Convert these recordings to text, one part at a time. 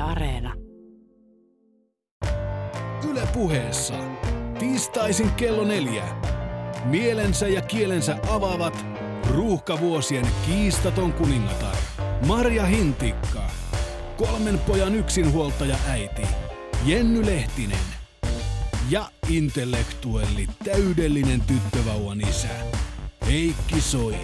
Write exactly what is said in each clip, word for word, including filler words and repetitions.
Areena. Yle Puheessa. Tiistaisin kello neljä. Mielensä ja kielensä avaavat ruuhkavuosien kiistaton kuningatar Marja Hintikka. Kolmen pojan yksinhuoltaja äiti Jenny Lehtinen. Ja intellektuelli täydellinen tyttövauvan isä Heikki Soini.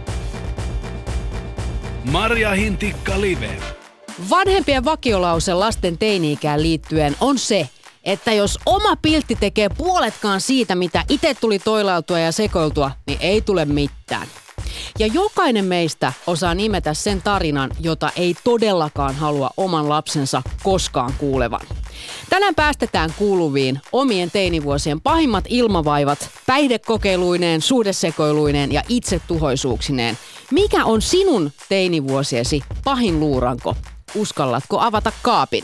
Marja Hintikka Live. Vanhempien vakiolause lasten teini-ikään liittyen on se, että jos oma piltti tekee puoletkaan siitä, mitä itse tuli toilailtua ja sekoiltua, niin ei tule mitään. Ja jokainen meistä osaa nimetä sen tarinan, jota ei todellakaan halua oman lapsensa koskaan kuulevan. Tänään päästetään kuuluviin omien teinivuosien pahimmat ilmavaivat päihdekokeiluineen, suhdesekoiluineen ja itsetuhoisuuksineen. Mikä on sinun teinivuosiesi pahin luuranko? Uskallatko avata kaapin?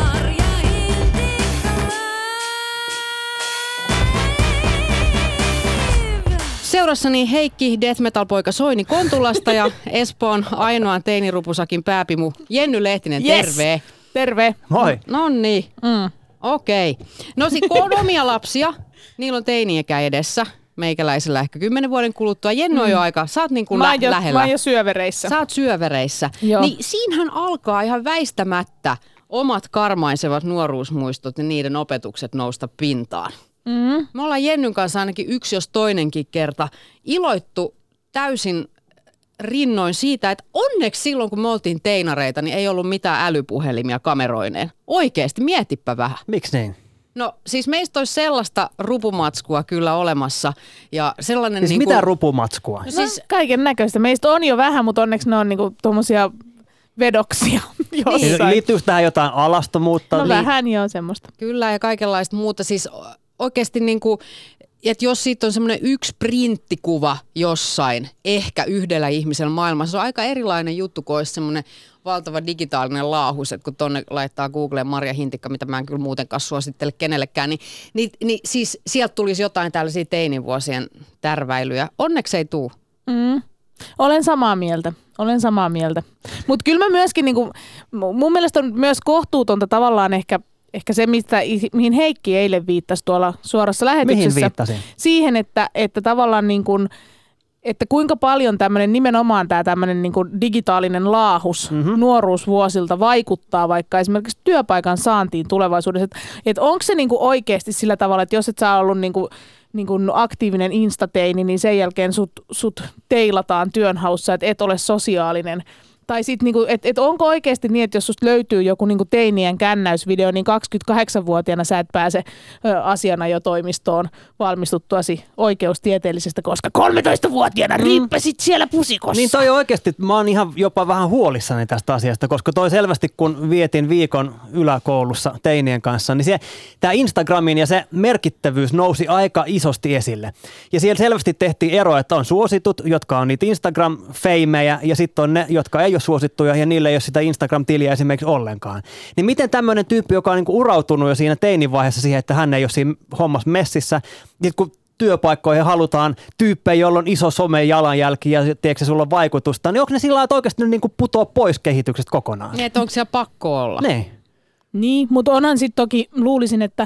Seurassani Heikki Death Metal-poika Soini Kontulasta ja Espoon ainoan teinirupusakin pääpimu Jenny Lehtinen, yes. terve. Terve. Moi. No niin, mm. okei. Okay. No sit kun on omia lapsia, niillä on teini-ikä edessä. Meikäläisellä ehkä kymmenen vuoden kuluttua. Jenny on jo aika, sä oot niin kuin lä- jo, lähellä. Mä oon jo syövereissä. Sä oot syövereissä. Joo. Niin siinähän alkaa ihan väistämättä omat karmaisevat nuoruusmuistot ja niiden opetukset nousta pintaan. Mm. Me ollaan Jennyn kanssa ainakin yksi jos toinenkin kerta iloittu täysin rinnoin siitä, että onneksi silloin kun me oltiin teinareita, niin ei ollut mitään älypuhelimia kameroineen. Oikeesti, mietipä vähän. Miksi niin? No siis meistä olisi sellaista rupumatskua kyllä olemassa. Ja sellainen siis niin mitä kuin, rupumatskua? No siis, no, kaiken näköistä. Meistä on jo vähän, mutta onneksi ne on niinku tommosia vedoksia jossain. Niin, liittyykö tähän jotain alastomuutta? No Liit- vähän joo semmoista. Kyllä ja kaikenlaista muuta. Siis oikeasti niin kuin, että jos siitä on semmoinen yksi printtikuva jossain, ehkä yhdellä ihmisellä maailmassa, se on aika erilainen juttu, kun olisi semmoinen valtava digitaalinen laahus, että kun tonne laittaa Googleen Marja Hintikka, mitä mä en kyllä muutenkaan suosittele kenellekään, niin, niin, niin siis sieltä tulisi jotain tällaisia teinivuosien tärväilyjä. Onneksi ei tule. Mm. Olen samaa mieltä. Olen samaa mieltä. Mutta kyllä mä myöskin, niinku, mun mielestä on myös kohtuutonta tavallaan ehkä Ehkä se, mistä, mihin Heikki eilen viittasi tuolla suorassa lähetyksessä. Mihin viittasin? Siihen, että, että tavallaan niin kuin, että kuinka paljon tämmöinen nimenomaan tämä tämmöinen niin kuin digitaalinen laahus mm-hmm. nuoruusvuosilta vaikuttaa vaikka esimerkiksi työpaikan saantiin tulevaisuudessa. Että et onko se niin kuin oikeasti sillä tavalla, että jos et sä ollut niin kuin, niin kuin aktiivinen instateini, niin sen jälkeen sut, sut teilataan työnhaussa, että et ole sosiaalinen. Tai sitten, niinku, että et onko oikeasti niin, että jos susta löytyy joku niinku teinien kännäysvideo, niin kaksikymmentäkahdeksanvuotiaana sä et pääse ö, asiana jo toimistoon valmistuttuasi oikeustieteellisestä, koska kolmetoistavuotiaana mm. riippesit siellä pusikossa. Niin toi oikeasti, mä oon ihan jopa vähän huolissani tästä asiasta, koska toi selvästi, kun vietin viikon yläkoulussa teinien kanssa, niin se, tää Instagramin ja se merkittävyys nousi aika isosti esille. Ja siellä selvästi tehtiin ero, että on suositut, jotka on niitä Instagram-feimejä, ja sitten on ne, jotka ei ole suosittuja ja niille ei ole sitä Instagram-tiliä esimerkiksi ollenkaan. Niin miten tämmöinen tyyppi, joka on niinku urautunut jo siinä teinivaiheessa siihen, että hän ei ole siinä hommassa messissä, niin kun työpaikkoihin halutaan tyyppejä, joilla on iso somejalanjälki ja tiedätkö, sulla on vaikutusta, niin onko ne sillä lailla, että oikeasti ne niinku putoaa pois kehityksestä kokonaan? Niin, että onko siellä pakko olla? Niin. Niin, mutta onhan sitten toki, luulisin, että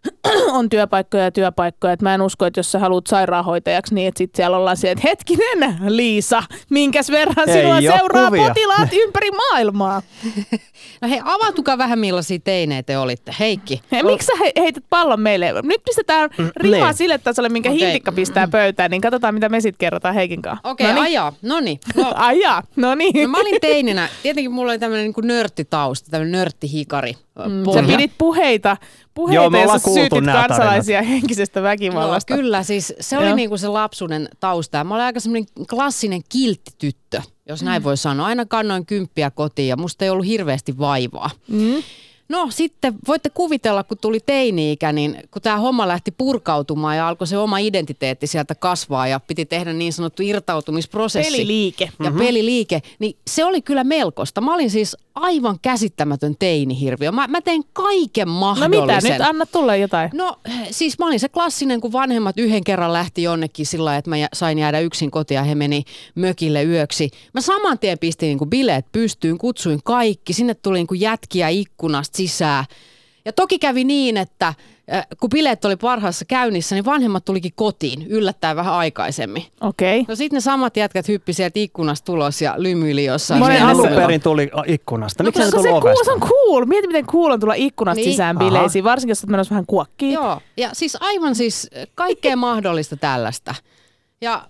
on työpaikkoja ja työpaikkoja, että mä en usko, että jos sä haluat sairaanhoitajaksi, niin että sitten siellä ollaan siellä, että hetkinen Liisa, minkäs verran ei sinua seuraa kuvia. potilaat ympäri maailmaa. No hei, avautukaa vähän millaisia teinejä te olitte. Heikki. Hei, miksi sä he, heität pallon meille? Nyt pistetään rimaa niin. sille tasolle, minkä Okei. Hintikka pistää pöytään, niin katsotaan, mitä me sitten kerrotaan Heikin kanssa. Okei, okay, ajaa. Noniin. No, Ajaa, no niin. no mä olin teininä. Tietenkin mulla oli tämmöinen niin nörttitausta, tämmöinen nörttihikari. Mm, sä pidit puheita, puheita Joo, me ja ollaan sä kuultu syytit nämä kansalaisia henkisestä väkivallasta. No, kyllä, siis se oli Joo. niinku se lapsuuden tausta. Mä olin aika semmoinen klassinen kilttityttö, jos näin voi sanoa. Aina kannoin kymppiä kotiin ja musta ei ollut hirveästi vaivaa. Mm. No sitten voitte kuvitella, kun tuli teini-ikä, niin kun tämä homma lähti purkautumaan ja alkoi se oma identiteetti sieltä kasvaa ja piti tehdä niin sanottu irtautumisprosessi. Peliliike. Ja mm-hmm. peliliike, niin se oli kyllä melkoista. Mä olin siis aivan käsittämätön teinihirviö. Mä, mä tein kaiken mahdollisen. No mitä, nyt anna tulla jotain. No siis mä olin se klassinen, kun vanhemmat yhden kerran lähti jonnekin sillä lailla, että mä sain jäädä yksin kotiin ja he meni mökille yöksi. Mä saman tien pistin niin kuin bileet pystyyn, kutsuin kaikki. Sinne tuli niin kuin jätkiä ikkunasta sisään. Ja toki kävi niin, että kun bileet oli parhaassa käynnissä, niin vanhemmat tulikin kotiin yllättäen vähän aikaisemmin. Okei. No sitten ne samat jätkät hyppi sieltä ikkunasta tulos ja lymyili jossain. Monen alun perin tuli ikkunasta. Miksi no, se tuli ovesta? Se on cool. Mieti, miten cool on tulla ikkunasta niin. sisään bileisiin, varsinkin jos olet menossa vähän kuokkiin. Joo, ja siis aivan siis kaikkea mahdollista tällaista. Ja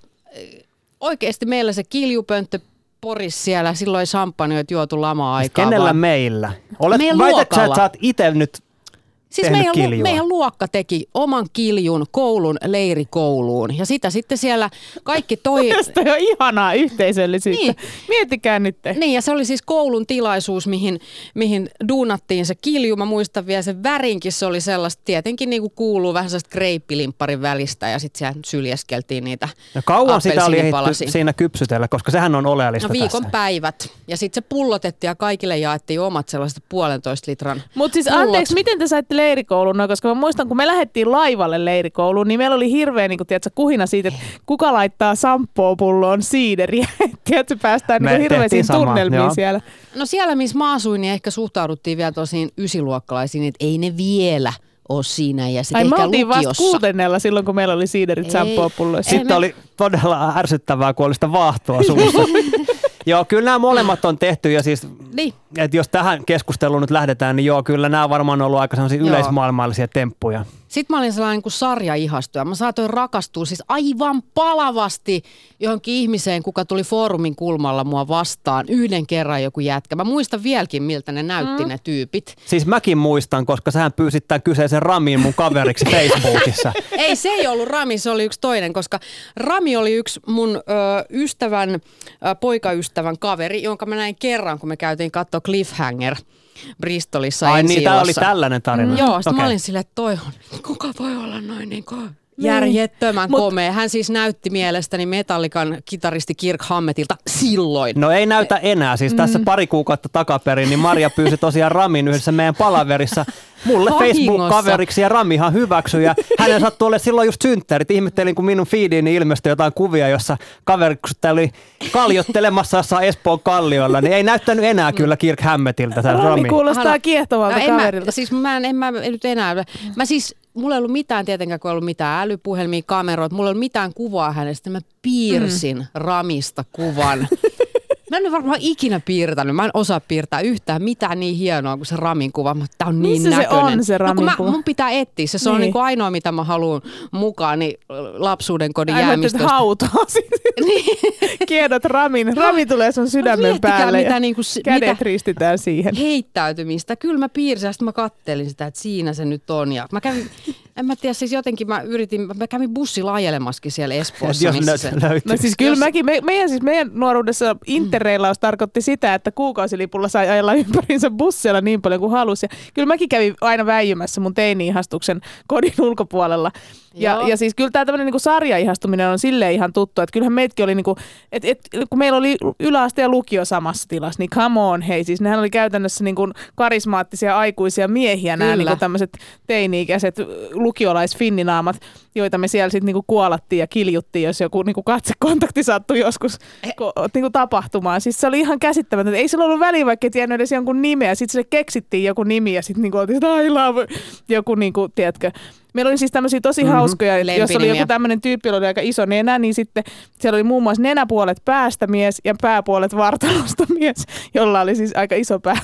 oikeasti meillä se kiljupönttö poris siellä, silloin champagneet juotu lama-aikaa. Kenellä vaan. meillä? Olet, meidän väität sä, luokalla. että sä oot itse nyt Siis meidän, meidän luokka teki oman kiljun koulun leirikouluun ja sitä sitten siellä kaikki toi... Tästä on ihanaa yhteisöllisyyttä. Niin. Miettikää nyt. Niin ja se oli siis koulun tilaisuus, mihin, mihin duunattiin se kilju. Mä muistan vielä sen värinkin, se oli sellaista, tietenkin niin kuin kuuluu vähän sellaista kreippilimpparin välistä ja sitten siellä syljeskeltiin niitä ja kauan sitä oli ehditty appelsiinipalasia. siinä kypsytellä, koska sehän on oleellista No viikon tässä. päivät. Ja sitten se pullotettiin ja kaikille jaettiin omat sellaiset puolentoista litran Mutta siis pullot. anteeksi, miten te saitte leirikouluun? No, koska mä muistan, kun me lähdettiin laivalle leirikouluun, niin meillä oli hirveä niin kun, tiedätkö, kuhina siitä, että kuka laittaa samppoo pulloon siideriä. Tiedätkö, päästään niin hirveisiin tunnelmiin joo. siellä. No siellä, missä mä asuin, niin ehkä suhtauduttiin vielä tosiin ysiluokkalaisiin, että ei ne vielä ole siinä ja sitten Ai ehkä me oltiin lukiossa. vasta kuutennella silloin, kun meillä oli siiderit samppoo-pulloissa. Sitten me... oli todella ärsyttävää, kun oli sitä vaahtoa suussa. Joo, kyllä nämä molemmat on tehty ja siis, niin. että jos tähän keskusteluun nyt lähdetään, niin joo, kyllä nämä on varmaan ollut aika sellaisia joo. yleismaailmallisia temppuja. Sitten mä olin sellainen niin kuin sarjaihastuja. Mä saatoin rakastua siis aivan palavasti johonkin ihmiseen, kuka tuli foorumin kulmalla mua vastaan. Yhden kerran joku jätkä. Mä muistan vieläkin, miltä ne näytti mm. ne tyypit. Siis mäkin muistan, koska sähän pyysit tämän kyseisen Ramin mun kaveriksi Facebookissa. Ei, se ei ollut Rami, se oli yksi toinen, koska Rami oli yksi mun ö, ystävän, ö, poikaystävän kaveri, jonka mä näin kerran, kun me käytiin katsoa Cliffhanger Bristolissa. Ai niin, tää oli tällainen tarina. Mm, joo, sitten okay. mä olin silleen, että toi on, kuka voi olla noin niin kuin järjettömän Mut, komea. Hän siis näytti mielestäni Metallican kitaristi Kirk Hammettilta silloin. No ei näytä enää. Siis tässä mm. pari kuukautta takaperin, niin Maria pyysi tosiaan Ramin yhdessä meidän palaverissa mulle Facebook-kaveriksi ja Ramihan hyväksyi. Ja hänen sattui olla silloin just synttärit. Ihmettelin, kun minun feediini ilmestyi jotain kuvia, jossa kaveri oli kaljottelemassa jossain Espoon kalliolla. Niin ei näyttänyt enää kyllä Kirk Hammettiltä. Rami, Rami kuulostaa Hanna, kiehtovalta no, kaverilta. Mä, siis mä en, en mä nyt enää. Mä siis... Mulla ei ollut mitään tietenkään, kun ei ollut mitään älypuhelmia, kameroita. Mulla ei ollut mitään kuvaa hänestä. Mä piirsin mm. Ramista kuvan. Mä en ole varmaan ikinä piirtänyt. Mä en osaa piirtää yhtään mitään niin hienoa kuin se Ramin kuva. Mutta tää on niin missä näköinen. Se on se Ramin no, kuva? Mun pitää etsiä se. Se niin. on niin kuin ainoa, mitä mä haluan mukaan, niin lapsuuden kodin Ai, jäämistöstä. Ai hautaa niin. Kiedot Ramin. Rami tulee sun sydämen no, päälle mitä, ja niinku, kädet mitä ristitään siihen. Heittäytymistä. Kyllä mä piirsin ja sitten mä kattelin sitä, että siinä se nyt on. Ja mä kävin, en mä tiedä, siis jotenkin mä yritin, mä kävin bussilla ajelemaskin siellä Espoossa. Missä se no siis kyllä jos... mäkin, me, meidän, siis meidän nuoruudessa interreilaus tarkoitti sitä, että kuukausilipulla sai ajella ympärinsä bussilla niin paljon kuin halusi. Ja kyllä mäkin kävin aina väijymässä mun teini-ihastuksen kodin ulkopuolella. Ja, ja siis kyllä tämä tämmöinen niinku sarjaihastuminen on silleen ihan tuttu, että kyllähän meitkin oli, niinku, et, et, kun meillä oli yläaste ja lukio samassa tilassa, niin come on, hei, siis nehän oli käytännössä niinku karismaattisia aikuisia miehiä nämä niinku tämmöiset teini-ikäiset lukiolaisfinninaamat, joita me siellä sitten niinku kuolattiin ja kiljuttiin, jos joku niinku katsekontakti sattui joskus ko, niinku tapahtumaan. Siis se oli ihan käsittämätöntä. Ei sillä ollut väliä, vaikka ei tiennyt edes jonkun nimeä. Sitten sille keksittiin joku nimi ja sitten niinku oltiin, I love, joku niinku, tiedätkö. Meillä oli siis tämmöisiä tosi mm-hmm. hauskoja, jos oli joku tämmöinen tyyppi, jolla oli aika iso nenä, niin sitten siellä oli muun muassa nenäpuolet päästä mies ja pääpuolet vartalosta mies, jolla oli siis aika iso pää.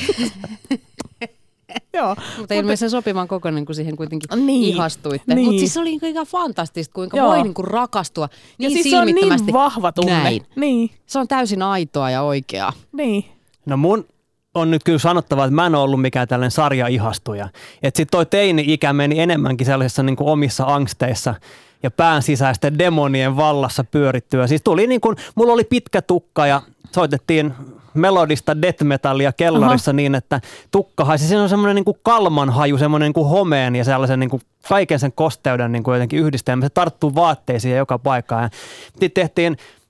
Joo, mutta ilmeisesti sopivan kokoinen, kun siihen kuitenkin niin, ihastuitte. Niin. Mutta siis se oli ihan fantastista, kuinka Joo. voi niinku rakastua niin ja siis silmittömästi. Se on niin vahva tunne. Näin. Niin. Se on täysin aitoa ja oikeaa. Niin. No mun on nyt kyllä sanottava, että mä en ole ollut mikään tällainen sarjaihastuja. Että sit toi teini-ikä meni enemmänkin sellaisissa niin kuin omissa angsteissa ja pään sisäisten demonien vallassa pyörittyä. Siis tuli niin kuin, mulla oli pitkä tukka ja soitettiin melodista death metallia kellarissa Aha. niin, että tukka haisi. Siinä on semmoinen niin kuin kalman haju, semmoinen niin kuin homeen ja sellaisen niin kuin kaiken sen kosteuden niin kuin jotenkin yhdistelmä. Se tarttuu vaatteisiin joka paikkaan. Ja sitten tehtiin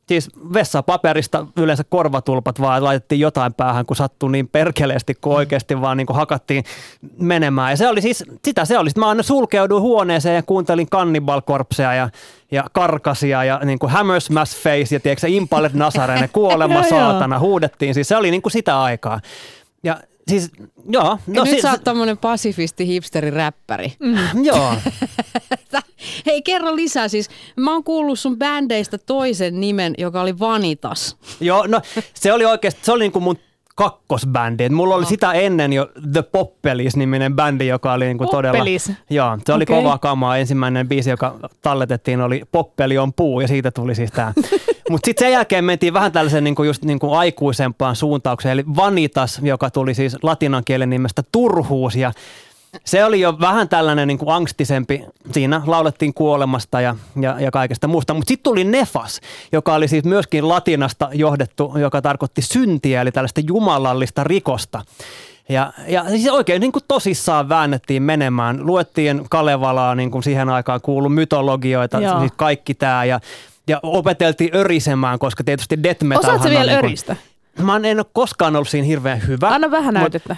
Siis vessapaperista yleensä korvatulpat vaan laitettiin jotain päähän, kun sattui niin perkeleesti, kun oikeasti vaan niin kuin hakattiin menemään. Ja se oli siis, sitä se oli. Sitten mä aina sulkeuduin huoneeseen ja kuuntelin Cannibal Corpsea ja, ja Karkasia ja niin kuin Hammersmash Face ja tiedätkö, Impalet Nazarene, kuolema saatana, huudettiin. Siis se oli niin kuin sitä aikaa. Ja siis, joo. No, nyt si- sä oot tommonen pasifisti hipsteri räppäri. Mm, joo. Hei, kerro lisää. Siis mä oon kuullut sun bändeistä toisen nimen, joka oli Vanitas. Joo, no se oli oikeasti, se oli niinku mun kakkosbändi. Et mulla oli no. sitä ennen jo The Poppelis-niminen bändi, joka oli niinku todella... Joo, se oli okay. Kovaa kamaa. Ensimmäinen biisi, joka talletettiin, oli Poppeli on puu, ja siitä tuli siis tää. Mutta sitten sen jälkeen mentiin vähän tällaisen niinku just niinku aikuisempaan suuntaukseen, eli Vanitas, joka tuli siis latinan kielen nimestä turhuus, ja se oli jo vähän tällainen niin kuin angstisempi. Siinä laulettiin kuolemasta ja, ja, ja kaikesta muusta. Mutta sitten tuli Nefas, joka oli siis myöskin latinasta johdettu, joka tarkoitti syntiä, eli tällaista jumalallista rikosta. Ja, ja siis oikein niin kuin tosissaan väännettiin menemään. Luettiin Kalevalaa, niin kuin siihen aikaan kuului mytologioita, siis kaikki tämä. Ja, ja opeteltiin örisemään, koska tietysti death metal. Osaatko vielä niin kuin, öristä? Mä en ole koskaan ollut siinä hirveän hyvä. Anna vähän näytettä.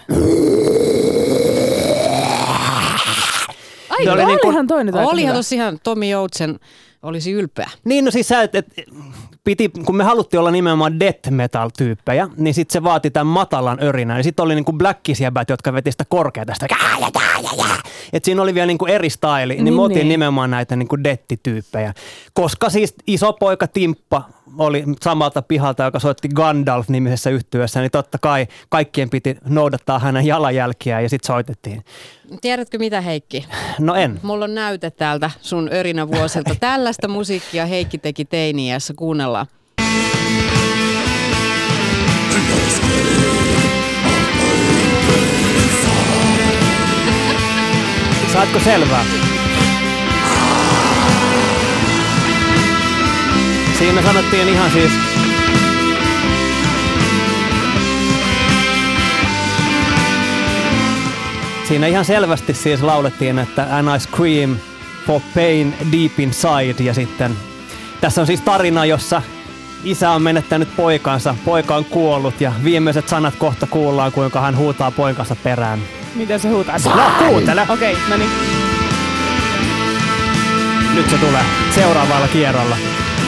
Ai, oli niin olihan toi nyt aika Olihan tossa ihan Tomi Joutsen olisi ylpeä. Niin, no siis sä, et, et, piti, kun me haluttiin olla nimenomaan death metal -tyyppejä, niin sitten se vaati tämän matalan örinän. Ja sitten oli niinku blackisjäbät, jotka veti sitä korkeata, sitä että siinä oli vielä niinku eri style, niin, niin me otin niin. nimenomaan näitä niinku death-tyyppejä. Koska siis iso poika Timppa oli samalta pihalta, joka soitti Gandalf-nimisessä yhtyeessä, niin totta kai kaikkien piti noudattaa hänen jalanjälkiään ja sitten soitettiin. Tiedätkö mitä, Heikki? No en. Mulla on näyte täältä sun örinävuosilta. Tällaista musiikkia Heikki teki teini-iässä. Kuunnellaan. Saatko selvää? Siinä sanottiin ihan siis... Siinä ihan selvästi siis laulettiin, että and I scream for pain deep inside. Ja sitten tässä on siis tarina, jossa isä on menettänyt poikansa, poika on kuollut ja viimeiset sanat kohta kuullaan, kuinka hän huutaa poikansa perään. Miten se huutaa? No kuuntele! Okei, okay, no niin. Nyt se tulee seuraavalla kierrolla.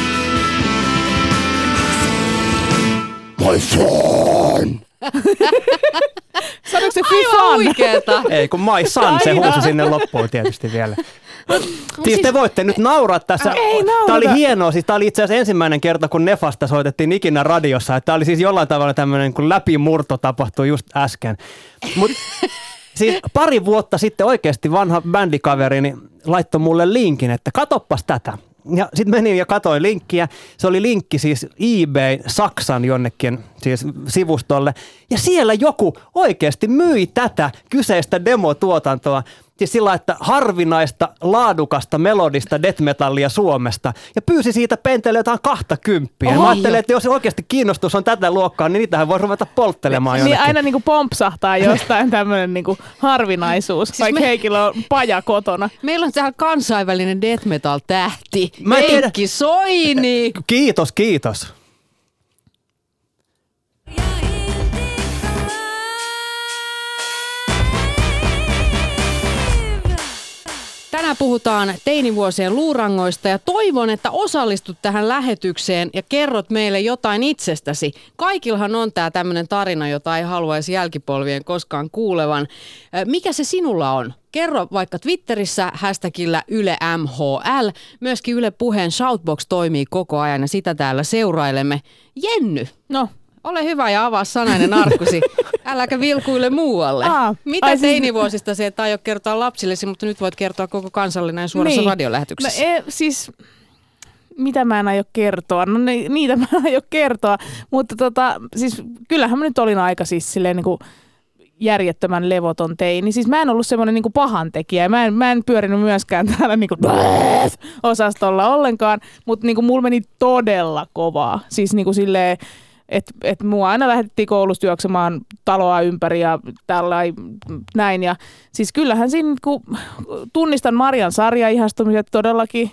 My son! Sanoiko se aivan huikeeta? Ei, kun my son, se huusi sinne loppuun tietysti vielä. Siis te voitte nyt nauraa tässä. Ei naurata. Tämä oli hienoa. Siis tämä oli itse asiassa ensimmäinen kerta, kun Nefasta soitettiin ikinä radiossa. Tämä oli siis jollain tavalla tämmöinen, kun läpimurto tapahtui just äsken. Mut, siis pari vuotta sitten oikeasti vanha bändikaverini laittoi mulle linkin, että katoppas tätä. Ja sitten menin ja katoin linkkiä. Se oli linkki siis eBay Saksan jonnekin siis sivustolle. Ja siellä joku oikeasti myi tätä kyseistä demotuotantoa. Siis sillä, että harvinaista, laadukasta, melodista death metallia Suomesta. Ja pyysi siitä penteelle jotain kahta kymppiä. Mä ajattelin, että jos oikeasti kiinnostus on tätä luokkaa, niin niitähän voi ruveta polttelemaan jonnekin. Niin aina niinku pompsahtaa jostain tämmöinen niinku harvinaisuus, siis vaikka me... Heikillä on paja kotona. Meillä on täällä kansainvälinen death metal tähti. Heikki Soini! Kiitos, kiitos. Tänään puhutaan teinivuosien luurangoista ja toivon, että osallistut tähän lähetykseen ja kerrot meille jotain itsestäsi. Kaikillahan on tämä tämmöinen tarina, jota ei haluaisi jälkipolvien koskaan kuulevan. Mikä se sinulla on? Kerro vaikka Twitterissä hashtagillä Yle M H L. Myöskin Yle Puheen Shoutbox toimii koko ajan ja sitä täällä seurailemme. Jenny, no. Ole hyvä ja avaa sanainen arkkusi. Äläkä vilkuille muualle. Aa, Mitä ai, teinivuosista se et aio kertoa lapsillesi, mutta nyt voit kertoa koko kansallinen suorassa niin. radiolähetyksessä. No, e, siis, mitä mä en aio kertoa? No ne, niitä mä en aio kertoa, mutta tota, siis, kyllähän mä nyt olin aika siis silleen niin kuin järjettömän levoton teini. Siis mä en ollut semmoinen niin kuin pahantekijä. Mä en, mä en pyörinyt myöskään täällä niin kuin osastolla ollenkaan, mutta niin kuin mulla meni todella kovaa. Siis niin kuin silleen, että et mua aina lähdettiin koulusta juoksemaan taloa ympäri ja tällä näin. Ja siis kyllähän siinä, kun tunnistan Marian sarjaihastumiset todellakin,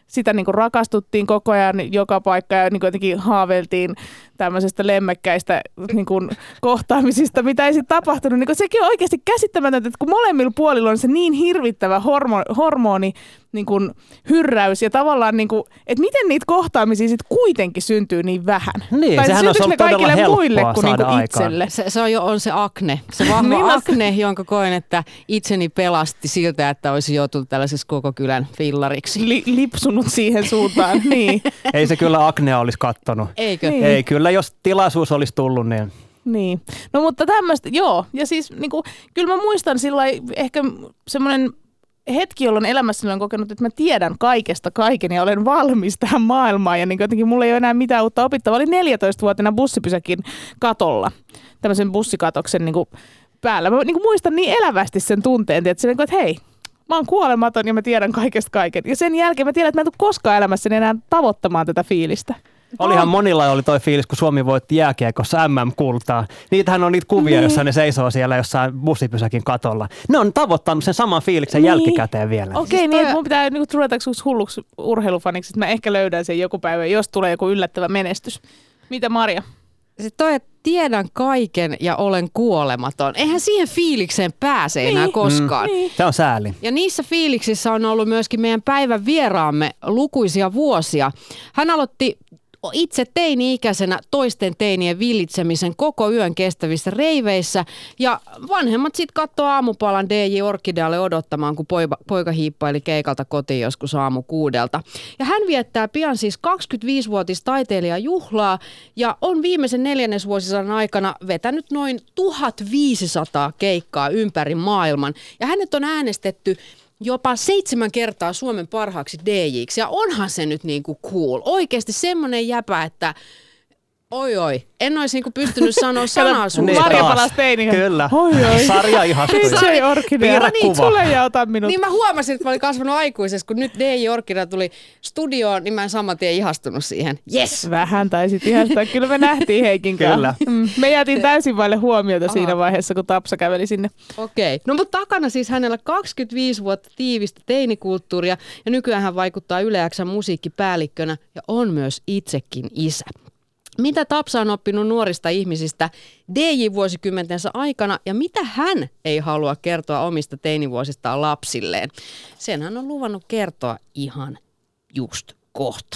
sitä niin kuin rakastuttiin koko ajan joka paikka ja niin kuin jotenkin haaveiltiin tämmöisestä lemmekkäistä niin kuin kohtaamisista, mitä ei sitten tapahtunut. Niin kuin sekin on oikeasti käsittämätöntä, että kun molemmilla puolilla on se niin hirvittävä hormoni, hormoni niin kuin hyrräys ja tavallaan, niin kuin, että miten niitä kohtaamisia sitten kuitenkin syntyy niin vähän. Niin, tai sehän olisi ollut todella helppoa kuin saada niin itselle. Se, se on jo on se akne, se vahva Niin, akne, jonka koen, että itseni pelasti siltä, että olisi joutunut tällaisessa koko kylän fillariksi. Li, lipsunut siihen suuntaan, niin. Ei se kyllä aknea olisi kattonut. Eikö? Niin. Ei, kyllä jos tilaisuus olisi tullut, niin... Niin. No mutta tämmöistä, joo. Ja siis niin kuin, kyllä mä muistan sillä ehkä semmoinen hetki, jolloin elämässäni olen kokenut, että mä tiedän kaikesta kaiken ja olen valmis tähän maailmaan. Ja niin jotenkin mulla ei ole enää mitään uutta opittavaa. Olin neljätoistavuotiaana bussipysäkin katolla, tämmöisen bussikatoksen niin kuin päällä. Mä niin kuin muistan niin elävästi sen tunteen, että, se, että hei, mä oon kuolematon ja mä tiedän kaikesta kaiken. Ja sen jälkeen mä tiedän, että mä en tule koskaan elämässäni enää tavoittamaan tätä fiilistä. Olihan monilla oli toi fiilis, kun Suomi voitti jääkiekossa M M-kultaa. Niitähän on niitä kuvia, niin. jossa ne seisoo siellä jossain bussipysäkin katolla. Ne on tavoittanut sen saman fiiliksen niin. jälkikäteen vielä. Okei, okay, siis niin, että mun pitää niinku ruveta hulluksi urheilufaniksi, että mä ehkä löydän sen joku päivä, jos tulee joku yllättävä menestys. Mitä Marja? Se toi, että tiedän kaiken ja olen kuolematon. Eihän siihen fiilikseen pääse enää niin. koskaan. Mm. Niin. Se on sääli. Ja niissä fiiliksissä on ollut myöskin meidän päivän vieraamme lukuisia vuosia. Hän aloitti itse teini-ikäisenä toisten teinien villitsemisen koko yön kestävissä reiveissä ja vanhemmat sitten katsoo aamupalan D J Orkidealle odottamaan, kun poika, poika hiippaili keikalta kotiin joskus aamu kuudelta. Ja hän viettää pian siis kaksikymmentäviisivuotis taiteilijajuhlaa ja on viimeisen neljännesvuosisadan aikana vetänyt noin tuhatviisisataa keikkaa ympäri maailman ja hänet on äänestetty jopa seitsemän kertaa Suomen parhaaksi D J:ksi. Ja onhan se nyt niinku cool. Oikeasti semmoinen jäpä, että oi oi, en olisi niinku pystynyt sanoa sanaa suusta. Marja palasi teiniin. Kyllä. Oi oi. Sarja ihastuja. D J Orkidea. Niin, tule ja ota minut. Niin mä huomasin, että mä olin kasvanut aikuisessa, kun nyt D J Orkidea tuli studioon, niin mä en saman tien ihastunut siihen. Yes! Vähän taisit ihastaa. Kyllä me nähtiin Heikin kanssa. Kyllä. Mm. Me jätin täysin vaille huomiota Aha. siinä vaiheessa, kun Tapsa käveli sinne. Okei. Okay. No mutta takana siis hänellä kaksikymmentäviisi vuotta tiivistä teinikulttuuria ja nykyään hän vaikuttaa Yle X:n musiikkipäällikkönä ja on myös itsekin isä. Mitä Tapsa on oppinut nuorista ihmisistä D J-vuosikymmentensä aikana ja mitä hän ei halua kertoa omista teinivuosistaan lapsilleen? Sen hän on luvannut kertoa ihan just kohta.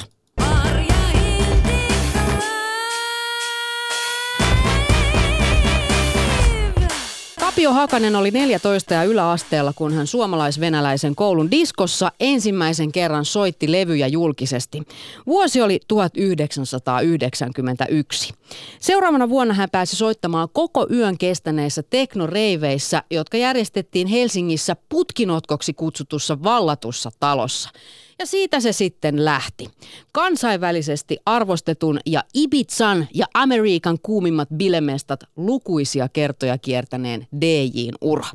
Tapio Hakanen oli neljätoista ja yläasteella, kun hän suomalais-venäläisen koulun diskossa ensimmäisen kerran soitti levyjä julkisesti. Vuosi oli tuhatyhdeksänsataayhdeksänkymmentäyksi. Seuraavana vuonna hän pääsi soittamaan koko yön kestäneissä teknoreiveissä, jotka järjestettiin Helsingissä putkinotkoksi kutsutussa vallatussa talossa. Ja siitä se sitten lähti. Kansainvälisesti arvostetun ja Ibizan ja Amerikan kuumimmat bilemestat lukuisia kertoja kiertäneen D J:n ura.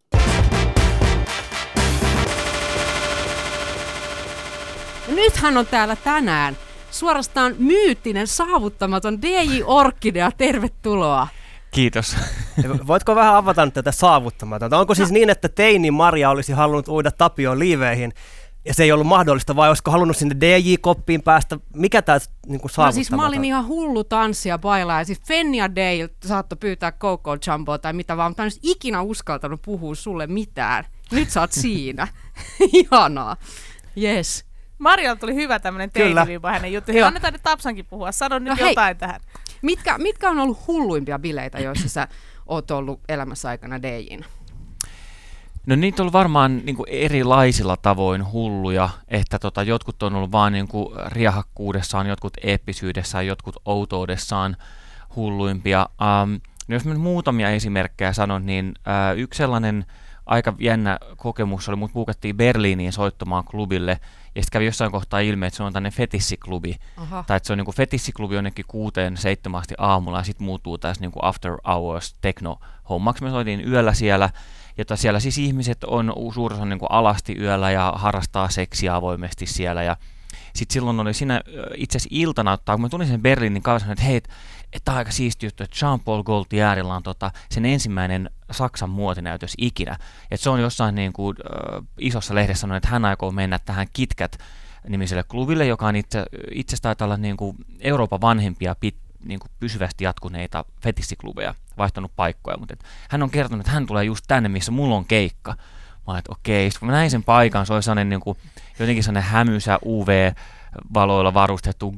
Nyt hän on täällä tänään. Suorastaan myyttinen, saavuttamaton D J Orkidea. Tervetuloa. Kiitos. Voitko vähän avata tätä saavuttamatonta? Onko siis no. niin, että teini Marja olisi halunnut uida Tapioon liiveihin? Ja se ei ollut mahdollista, vai olisiko halunnut sinne D J-koppiin päästä? Mikä tämä niin saavuttamaton? No siis mä olin ihan hullu tanssia bailaa. Ja siis Fennia Dale saattoi pyytää Coco Jumboa tai mitä vaan, mutta mä en olisi ikinä uskaltanut puhua sulle mitään. Nyt sä oot siinä. Ihanaa. Yes. Marjalla tuli hyvä tämmöinen teiniviiva hänen juttu. Annetaan nyt Tapsankin puhua. Sano nyt no jotain hei, tähän. Mitkä, mitkä on ollut hulluimpia bileitä, joissa sä oot ollut elämässä aikana D J:nä? No niitä on ollut varmaan niin kuin erilaisilla tavoin hulluja, että tota, jotkut on ollut vaan niin kuin riehakkuudessaan, jotkut eeppisyydessään, jotkut outoudessaan hulluimpia. Um, no jos mä nyt muutamia esimerkkejä sanon, niin uh, yksi sellainen aika jännä kokemus oli, mut buukattiin Berliiniin soittamaan klubille, ja sitten kävi jossain kohtaa ilmi, että se on tämmöinen fetissiklubi, Aha. tai että se on niin kuin fetissiklubi jonnekin kuuteen, seitsemän asti aamulla, ja sitten muuttuu tässä niin kuin after hours techno-hommaksi. Me soitiin yöllä siellä, jota siellä siis ihmiset on suurin niin kuin alasti yöllä ja harrastaa seksiä avoimesti siellä. Ja sitten silloin oli siinä itse asiassa iltana, kun mä tulin sen Berliinin kanssa, että hei, että on aika siisti juttu, että Jean-Paul Gaultierilla on tota, sen ensimmäinen Saksan muotinäytös ikinä. Että se on jossain niin kuin, äh, isossa lehdessä sanonut, että hän aikoo mennä tähän KitKat nimiselle klubille, joka on itse, itse taitaa olla niin kuin Euroopan vanhempia pit, niin kuin pysyvästi jatkuneita fetissiklubeja, vaihtanut paikkoja, mutta hän on kertonut, että hän tulee just tänne, missä mulla on keikka. Mä olin, että okei, kun mä näin sen paikan, se oli sellainen niin kuin, jotenkin sellainen hämysä U V-valoilla varustettu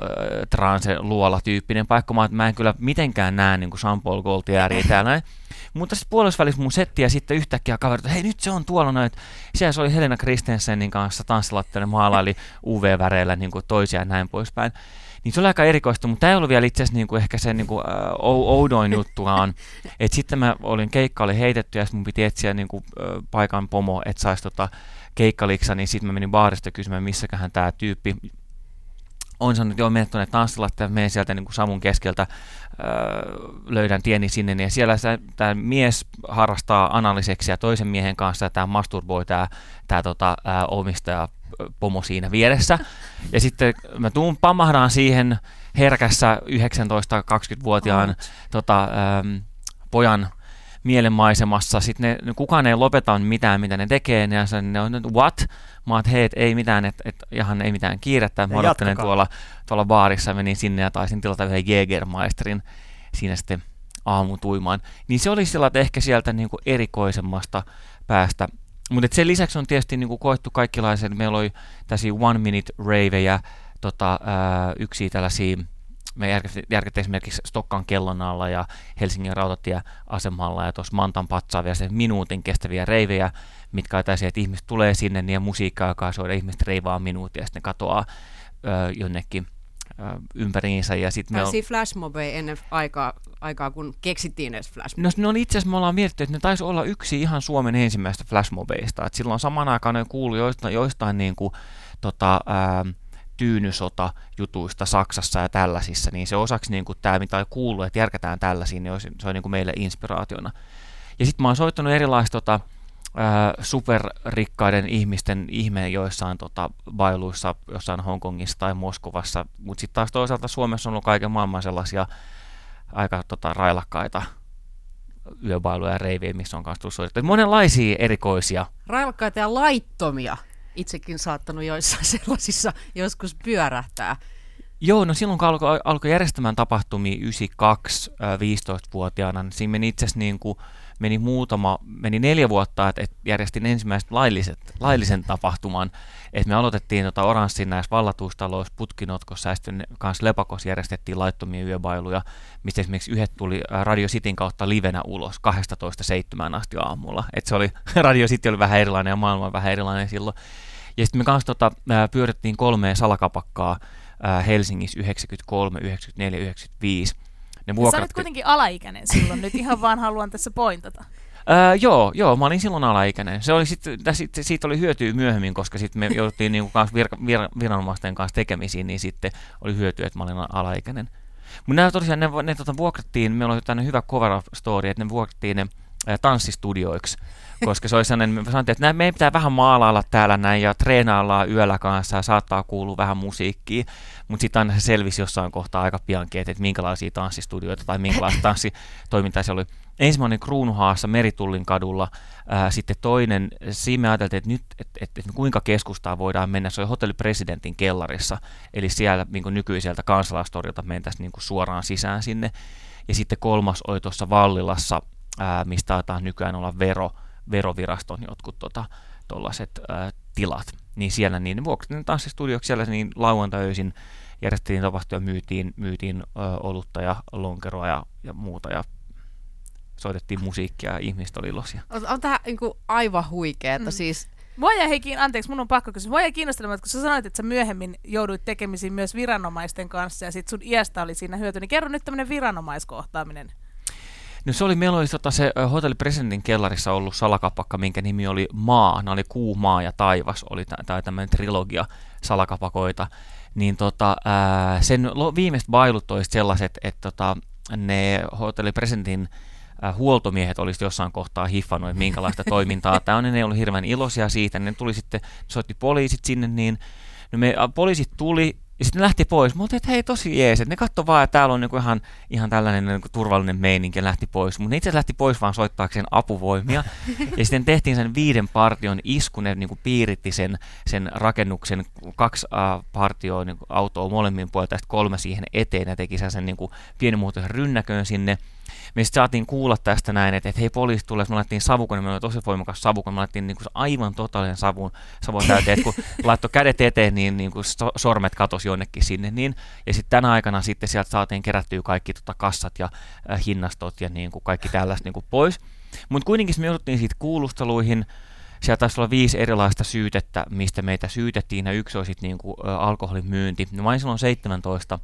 Goa-transe-luola-tyyppinen paikka. Mä, mä en kyllä mitenkään näe niin kuin Jean-Paul Gaultieriä täällä. Mutta sitten puolesvälissä mun setti ja sitten yhtäkkiä kaverit, että hei nyt se on tuolla noin. Siellä se oli Helena Christensenin kanssa tanssilattialle maalaili U V-väreillä niin kuin toisia ja näin poispäin. Niin se oli aika erikoista, mutta tämä ei ollut vielä itse asiassa niinku ehkä se niinku, äh, oudoin juttuaan. Että sitten mä olin, keikka oli heitetty ja sitten mun piti etsiä niinku, äh, paikan pomo, että saisi tota keikkaliksa, niin sitten mä menin baarista kysymään, missäköhän tämä tyyppi on sanonut, että joo, menet tuonne tanssilattialle, menen sieltä niinku savun keskeltä, äh, löydän tieni sinne, ja siellä tämä mies harrastaa analiseksiä toisen miehen kanssa, ja tämä masturboi tämä tää, tota, äh, omistaja, pomo siinä vieressä. Ja sitten mä tuun pamahdaan siihen herkässä yhdeksäntoista-kaksikymmentävuotiaan tota, ähm, pojan mielenmaisemassa. Sitten ne, kukaan ei lopeta mitään, mitä ne tekee. Ja ne on, what? Mä oon, että hei, ei mitään, että et, ihan ei mitään kiirettä. Mä odottelen tuolla, tuolla baarissa, menin sinne ja taisin tilata yhden Jägermeisterin siinä sitten aamutuimaan. Niin se oli sillä ehkä sieltä niin kuin erikoisemmasta päästä. Mutta sen lisäksi on tietysti niinku koettu kaikenlaisia, meillä oli tällaisia one minute ravejä, tota, ää, yksi tällaisia, me järjestettiin esimerkiksi Stokkan kellon alla ja Helsingin rautatieasemalla ja tuossa Mantan patsaavia se minuutin kestäviä ravejä, mitkä on tällaisia, että ihmiset tulee sinne niin ja musiikka alkaa soida, ihmiset reivaa minuutia ja sitten ne katoaa ää, jonnekin ää, ympäriinsä. Ja sit tällaisia on flashmobeja ennen aikaa, aikaa, kun keksittiin edes flashmobeja. No ne on itse asiassa, me ollaan mietitty, että ne taisi olla yksi ihan Suomen ensimmäistä flashmobeista. Et silloin saman aikaan ne kuului joistain, joistain niin kuin, tota, ää, tyynysota-jutuista Saksassa ja tällaisissa, niin se osaksi niin kuin tämä, mitä on kuullut, että järkätään tällaisiin, niin se on niin kuin meille inspiraationa. Ja sitten mä oon soittanut erilaista tota, ää, superrikkaiden ihmisten ihmeen joissain tota, bailuissa, jossain Hongkongissa tai Moskovassa, mutta sitten taas toisaalta Suomessa on ollut kaiken maailman sellaisia aika tota, railakkaita yöbailuja ja reiviä, missä on kanssa tullut soitettu. Monenlaisia erikoisia. Railakkaita ja laittomia. Itsekin saattanut joissain sellaisissa joskus pyörähtää. Joo, no silloin kun alkoi, alkoi järjestämään tapahtumia yhdeksänkymmentäkaksi viisitoistavuotiaana, niin siinä meni itse asiassa niin kuin, meni muutama, meni neljä vuotta, että, että järjestin ensimmäiset lailliset, laillisen tapahtuman. Että me aloitettiin tota Oranssin näissä vallatuistaloissa, Putkinotkossa ja sitten kanssa Lepakossa järjestettiin laittomia yöbailuja, mistä esimerkiksi yhdet tuli Radio Cityn kautta livenä ulos kahdeksantoista seitsemään asti aamulla. Että se oli, Radio City oli vähän erilainen ja maailma vähän erilainen silloin. Ja sitten me kanssa tota, pyörittiin kolmea salakapakkaa ää, Helsingissä yhdeksänkymmentäkolme, yhdeksänkymmentäneljä, yhdeksänkymmentäviisi. Ne vuokratti... Sä olit kuitenkin alaikäinen silloin, nyt ihan vaan haluan tässä pointata. Ää, joo, joo, mä olin silloin alaikäinen. Se oli sit, sit, siitä oli hyötyä myöhemmin, koska sitten me jouduttiin niinku kanssa vir, vir, viranomaisten kanssa tekemisiin, niin sitten oli hyötyä, että mä olin alaikäinen. Mutta nämä tosiaan, ne, ne tota, vuokrattiin, meillä oli tämmöinen hyvä cover story, että ne vuokrattiin ne ää, tanssistudioiksi, koska se oli sellainen, me sanottiin, että meidän pitää vähän maalailla täällä näin ja treenaillaan yöllä kanssa ja saattaa kuulua vähän musiikkia, mutta sitten aina se selvisi jossain kohtaa aika piankin, että, että minkälaisia tanssistudioita tai minkälaista tanssitoimintaa se oli. Ensimmäinen Kruunuhaassa Meritullin kadulla, ää, sitten toinen, siinä me ajateltiin, että nyt, että, että, että kuinka keskustaan voidaan mennä, se oli Hotelli Presidentin kellarissa, eli siellä niin kuin nykyiseltä Kansalaistorilta mentäisiin niin kuin suoraan sisään sinne, ja sitten kolmas oli tuossa Vallilassa, ää, mistä taitaa nykyään olla vero, veroviraston jotkut tota, tollaiset ää, tilat, niin siellä niin vuokrattiin tanssistudioksi siellä niin lauantai-öisin järjestettiin tapahtuja, myytiin, myytiin ää, olutta ja lonkeroa ja, ja muuta ja soitettiin musiikkia ja ihmiset oli iloisia. On, on tämä niin kuin aivan huikeeta mm. siis. Mua jäi heikin, anteeksi, mun on pakko kysyä. Mua jäi kiinnostelemaan, että kun sä sanoit, että sä myöhemmin jouduit tekemisiin myös viranomaisten kanssa ja sit sun iästä oli siinä hyöty, niin kerro nyt tämmönen viranomaiskohtaaminen. No se oli, meillä oli tota, se Hotelli Presidentin kellarissa ollut salakapakka, minkä nimi oli Maa, ne oli Kuu, Maa ja Taivas, oli tämä tämmöinen trilogia salakapakoita. Niin tota, ää, sen viimeiset bailut olisivat sellaiset, että tota, ne Hotelli Presidentin ää, huoltomiehet olisivat jossain kohtaa hiffannut, että minkälaista toimintaa tämä on, ja ne ei ollut hirveän iloisia siitä. Ne tuli sitten, soitti poliisit sinne, niin no me, poliisit tuli, Ja sitten ne lähti pois. Mä oltiin, että hei, tosi jees. Ne katsoi vaan, että täällä on niinku ihan, ihan tällainen niinku turvallinen meininki ja lähti pois. Mutta ne itse asiassa lähti pois vaan soittaakseen apuvoimia. Ja sitten tehtiin sen viiden partion isku. Ne niinku piiritti sen, sen rakennuksen kaksi uh, partioa niinku autoa molemmin puolelta ja sitten kolme siihen eteen. Ja teki sen niinku pienimuotoisen rynnäköön sinne. Me sitten saatiin kuulla tästä näin, että, että hei, poliisi tulee, me laitettiin savukone, meillä oli tosi voimakas savukone, me laitettiin niin kuin aivan totaalinen savun, savun täyteen, että kun laittoi kädet eteen, niin, niin kuin sormet katosi jonnekin sinne, niin, ja sitten tänä aikana sitten sieltä saatiin kerättyä kaikki tota, kassat ja äh, hinnastot ja niin kuin kaikki tällaista niin kuin pois. Mutta kuitenkin me jouduttiin siitä kuulusteluihin, siellä taisi olla viisi erilaista syytettä, mistä meitä syytettiin, ja yksi oli sitten niin kuin, äh, alkoholin myynti. No, mä olin silloin seitsemäntoista.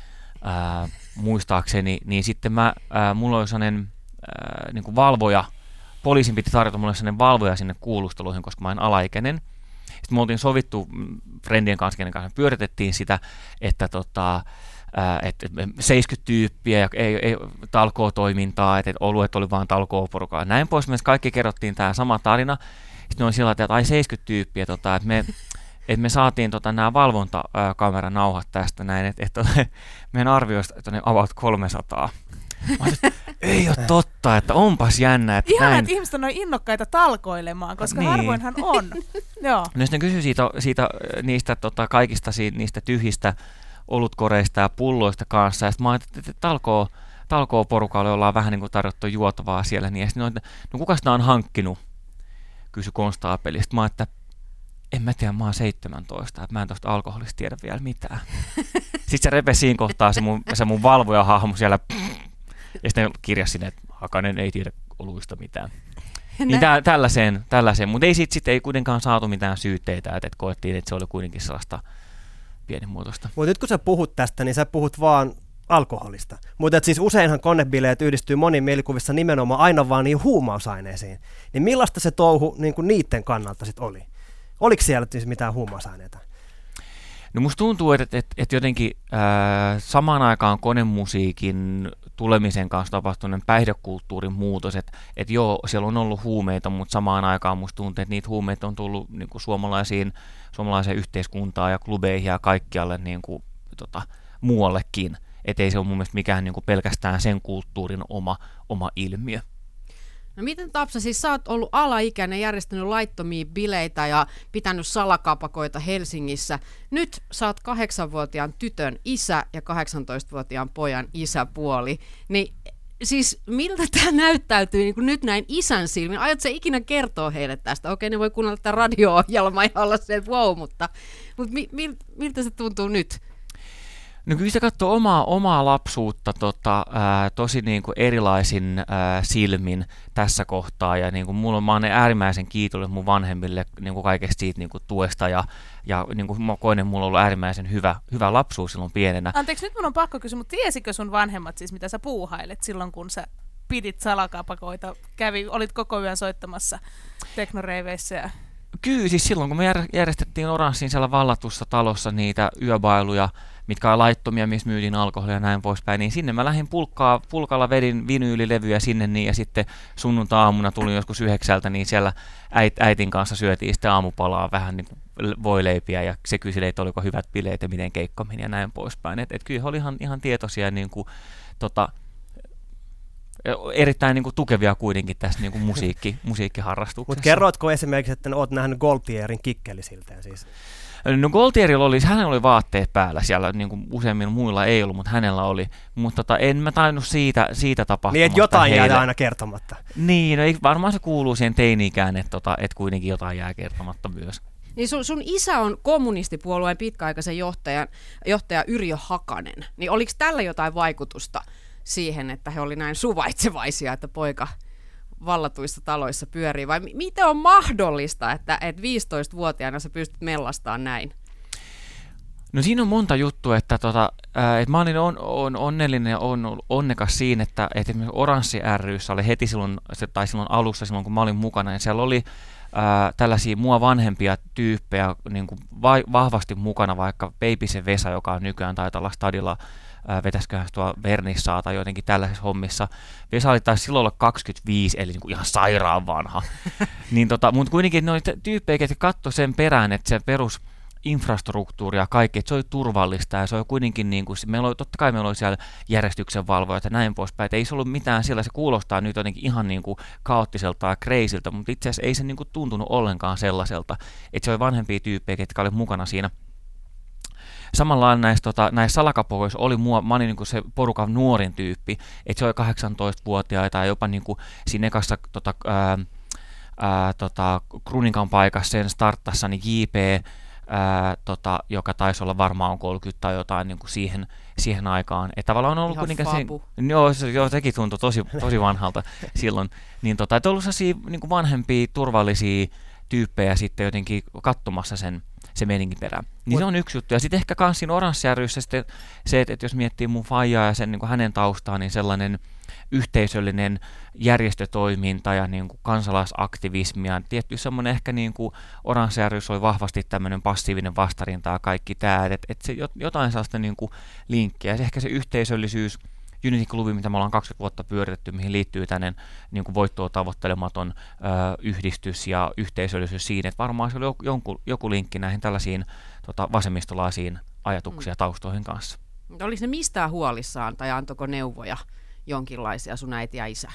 Ää, muistaakseni, niin sitten mä, ää, mulla oli sellainen ää, niin kuin valvoja, poliisin piti tarjota mulle sellainen valvoja sinne kuulusteluihin, koska mä olin alaikäinen. Sitten me oltiin sovittu friendien kanssa, kenen kanssa pyöritettiin sitä, että tota, ää, et, et seitsemänkymmentä tyyppiä ja ei, ei talkootoimintaa, että et oluet oli vaan talkooporukaa. Näin pois, me kaikki kerrottiin tämä sama tarina. Sitten oli sillä tavalla, että ai seitsemänkymmentä tyyppiä, tota, että me että me saatiin tota, nämä valvontakameranauhat tästä näin, että et, meidän arvioista, että ne about kolmesataa. Mä että ei ole totta, että onpas jännä. Että ihan, näin. että ihmiset on noin innokkaita talkoilemaan, koska niin. Harvoinhan on. Joo. No sitten kysyin siitä, siitä, niistä tota, kaikista niistä tyhjistä olutkoreista ja pulloista kanssa, ja sitten mä ajattelin, että talkoo, talkoo porukalle ollaan vähän niin kuin tarjottu juotavaa siellä, niin ja sitten no, no kuka sitä on hankkinut, kysyi konstaapeli. Sitten mä ajattelin, että en mä tiedä, mä oon seitsemäntoista, että mä en tosta alkoholista tiedä vielä mitään. Sitten se repesi siinä kohtaa se mun, se mun valvojahahmo siellä, ja sitten kirjasi sinne, että Hakanen ei tiedä oluista mitään. Niin tä, tällaiseen, tällaiseen. Mutta ei sitten sit ei kuitenkaan saatu mitään syytteitä, että et koettiin, että se oli kuitenkin sellaista pienimuotoista. Mutta nyt kun sä puhut tästä, niin sä puhut vaan alkoholista. Mutta siis useinhan konebileet yhdistyy moniin mielikuvissa nimenomaan aina vaan niihin huumausaineisiin. Niin millaista se touhu niin kuin niiden kannalta sitten oli? Oliko siellä siis mitään huumausaineita? No musta tuntuu, että, että, että jotenkin ää, samaan aikaan konemusiikin tulemisen kanssa tapahtuneen päihdekulttuurin muutos, että, että joo, siellä on ollut huumeita, mutta samaan aikaan musta tuntuu, että niitä huumeita on tullut niin kuin suomalaisiin, suomalaiseen yhteiskuntaan ja klubeihin ja kaikkialle niin kuin, tota, muuallekin. Että ei se ole mun mielestä mikään niin kuin pelkästään sen kulttuurin oma, oma ilmiö. No miten Tapsa, siis sä oot ollut alaikäinen, järjestänyt laittomia bileitä ja pitänyt salakapakoita Helsingissä. Nyt sä oot kahdeksanvuotiaan tytön isä ja kahdeksantoistavuotiaan pojan isäpuoli. Niin siis miltä tämä näyttäytyy niin kuin nyt näin isän silmin? Aiotko sä ikinä kertoa heille tästä? Okei, ne voi kuunnella tätä radio-ohjelmaa ja olla se, että wow, mutta, mutta mi, mil, miltä se tuntuu nyt? No kyllä se katsoo omaa, omaa lapsuutta tota, ää, tosi niin kuin erilaisin ää, silmin tässä kohtaa. Ja niin kuin mulla on, mä olen äärimmäisen kiitollinen mun vanhemmille niin kuin kaikesta siitä niin kuin tuesta. Ja, ja niin kuin mä koen, että mulla on ollut äärimmäisen hyvä, hyvä lapsuus silloin pienenä. Anteeksi, nyt mun on pakko kysyä, mutta tiesikö sun vanhemmat siis, mitä sä puuhailet silloin, kun sä pidit salakapakoita? Kävi, olit koko yön soittamassa teknoreiveissä ja... Kyllä, siis silloin kun me järjestettiin Oranssin siellä vallatussa talossa niitä yöbailuja, mitkä on laittomia, missä myytiin alkoholia ja näin poispäin, niin sinne mä lähdin pulkkaa, pulkalla vedin vinyylilevyjä sinne niin, ja sitten sunnuntai-aamuna tulin joskus yhdeksältä, niin siellä äit, äitin kanssa syötiin sitten aamupalaa vähän niin kuin voileipiä, ja se kyseli, että oliko hyvät bileet ja miten keikka meni ja näin poispäin. Et, et kyllä he oli ihan, ihan tietoisia niin kuin, tota, erittäin niin kuin, tukevia kuitenkin tässä niin kuin musiikki, musiikkiharrastuksessa. Mutta kerroitko esimerkiksi, että olet nähnyt Goltierin kikkelisilteen siis? No Goltierilla oli, hänellä oli vaatteet päällä siellä, niin kuin useimmilla muilla ei ollut, mutta hänellä oli. Mutta tota, en mä tainnut siitä, siitä tapahtumasta. Niin, että jotain heille jää aina kertomatta. Niin, no ei, varmaan se kuuluu siihen teini-ikään, että tota, et kuitenkin jotain jää kertomatta myös. Niin sun, sun isä on kommunistipuolueen pitkäaikaisen johtajan, johtaja Yrjö Hakanen. Niin oliko tällä jotain vaikutusta siihen, että he oli näin suvaitsevaisia, että poika vallatuissa taloissa pyörii? Vai miten on mahdollista, että, että viisitoistavuotiaana sä pystyt mellastamaan näin? No siinä on monta juttua, että, tota, että mä olin on, on onnellinen ja on, onnekas siinä, että, että esimerkiksi Oranssi ry:ssä oli heti silloin, tai silloin alussa, silloin kun mä olin mukana, ja siellä oli ää, tällaisia mua vanhempia tyyppejä niin kuin va- vahvasti mukana, vaikka Peipisen Vesa, joka on nykyään taitaa olla stadilla, vetäisiköhän tuolla Vernissaa tai jotenkin tällaisissa hommissa. Vesa oli taisi silloin olla kaksikymmentäviisi, eli niin kuin ihan sairaan vanha. niin tota, mutta kuitenkin noita tyyppejä, jotka katsoi sen perään, että se perus infrastruktuuria ja kaikki, että se oli turvallista ja se oli kuitenkin, niin kuin, meillä oli, totta kai meillä oli siellä järjestyksenvalvojat ja näin poispäin, että ei se ollut mitään siellä, se kuulostaa nyt jotenkin ihan niin kuin kaoottiselta ja crazyltä, mutta itse asiassa ei se niin kuin tuntunut ollenkaan sellaiselta, että se oli vanhempia tyyppejä, ketkä oli mukana siinä. Samalla lailla näissä, tota, näissä salakapoissa oli mua, mä olin niin kuin se porukan nuorin tyyppi, että se oli kahdeksantoistavuotiaita ja jopa niin kuin siinä ekassa tota, ää, ää, tota, Kruninkan paikassa sen starttassa, niin J P, ää, tota, joka taisi olla varmaan kolmekymmentä tai jotain niin kuin siihen, siihen aikaan. Että tavallaan on ollut kuitenkin se, joo, se, joo, sekin tuntui tosi, tosi vanhalta silloin. Niin, tota, että on ollut sellaisia niin kuin vanhempia, turvallisia tyyppejä sitten jotenkin katsomassa sen se meininkin perään. Niin Mut. Se on yksi juttu. Ja sitten ehkä kans siinä Oranssijärjyssä sitten se, että, että jos miettii mun faijaa ja sen, niin kuin hänen taustaan, niin sellainen yhteisöllinen järjestötoiminta ja niin kuin kansalaisaktivismi ja tietty semmoinen ehkä niin kuin Oranssijärjyssä oli vahvasti tämmöinen passiivinen vastarinta ja kaikki tämä, että, että se jotain sellaista niin kuin linkkiä. Ja se ehkä se yhteisöllisyys, Unity-klubi, mitä me ollaan kaksikymmentä vuotta pyöritetty, mihin liittyy tänne niin kuin voittoa tavoittelematon ö, yhdistys ja yhteisöllisyys siinä, että varmaan se oli joku, joku, joku linkki näihin tällaisiin tota, vasemmistolaisiin ajatuksiin ja taustoihin kanssa. Oliko ne mistään huolissaan tai antoiko neuvoja jonkinlaisia sun äiti ja isä?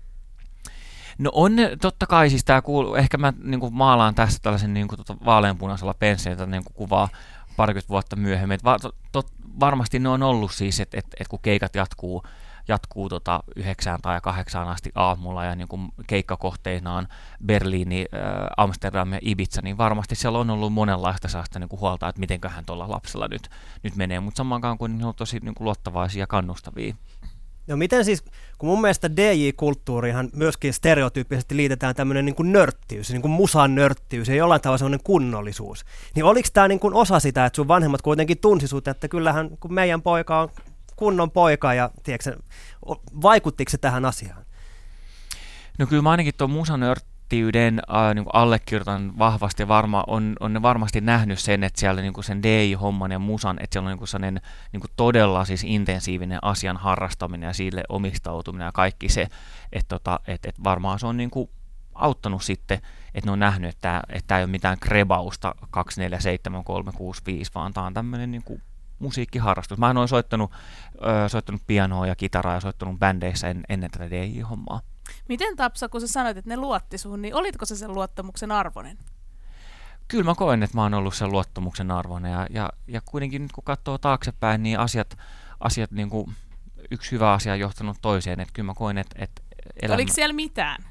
No on ne, totta kai siis tämä kuuluu, ehkä mä niin kuin maalaan tässä tällaisen niin kuin, tota, vaaleanpunaisella pensselillä niin kuin kuvaa parikymmentä vuotta myöhemmin. Va, to, to, varmasti ne on ollut siis, että et, et kun keikat jatkuu, jatkuu tota yhdeksään tai kahdeksaan asti aamulla ja niin kun keikkakohteina on Berliini, äh, Amsterdam ja Ibiza, niin varmasti siellä on ollut monenlaista sellaista niin kuin huolta, että mitenköhän tuolla lapsella nyt, nyt menee, mutta samaan kuin ne on tosi niin kuin luottavaisia ja kannustavia. No miten siis, kun mun mielestä D J-kulttuurihan myöskin stereotyyppisesti liitetään tämmöinen niin kuin nörttiys, niin kuin musan nörttiys ja jollain tavalla semmoinen kunnollisuus, niin oliko tämä niin kuin osa sitä, että sun vanhemmat kuitenkin tunsi sut, että kyllähän kun meidän poika on kunnon poika ja tiedätkö, vaikuttiko se tähän asiaan? No kyllä mä ainakin tuon musan nörttiyden äh, niin kuin allekirjoitan vahvasti, varma, on, on ne varmasti nähnyt sen, että siellä niin kuin sen D J-homman ja musan, että siellä on niin kuin sellainen niin kuin todella siis intensiivinen asian harrastaminen ja sille omistautuminen ja kaikki se, että tota, et, et varmaan se on niin kuin auttanut sitten, että ne on nähnyt, että tämä ei ole mitään krebausta kaksi neljä seitsemän kolme kuusi viisi, vaan tämä on tämmöinen niin kuin musiikkiharrastus. Mä olen soittanut, äh, soittanut pianoa ja kitaraa ja soittanut bändeissä en, ennen tätä D J-hommaa. Miten Tapsa, kun sä sanoit, että ne luotti suhun, niin olitko se sen luottamuksen arvoinen? Kyllä mä koen, että mä oon ollut sen luottamuksen arvoinen ja, ja, ja kuitenkin nyt kun katsoo taaksepäin, niin asiat, asiat niin kuin yksi hyvä asia on johtanut toiseen, että kyllä mä koen, että, että elämä... Oliko siellä mitään?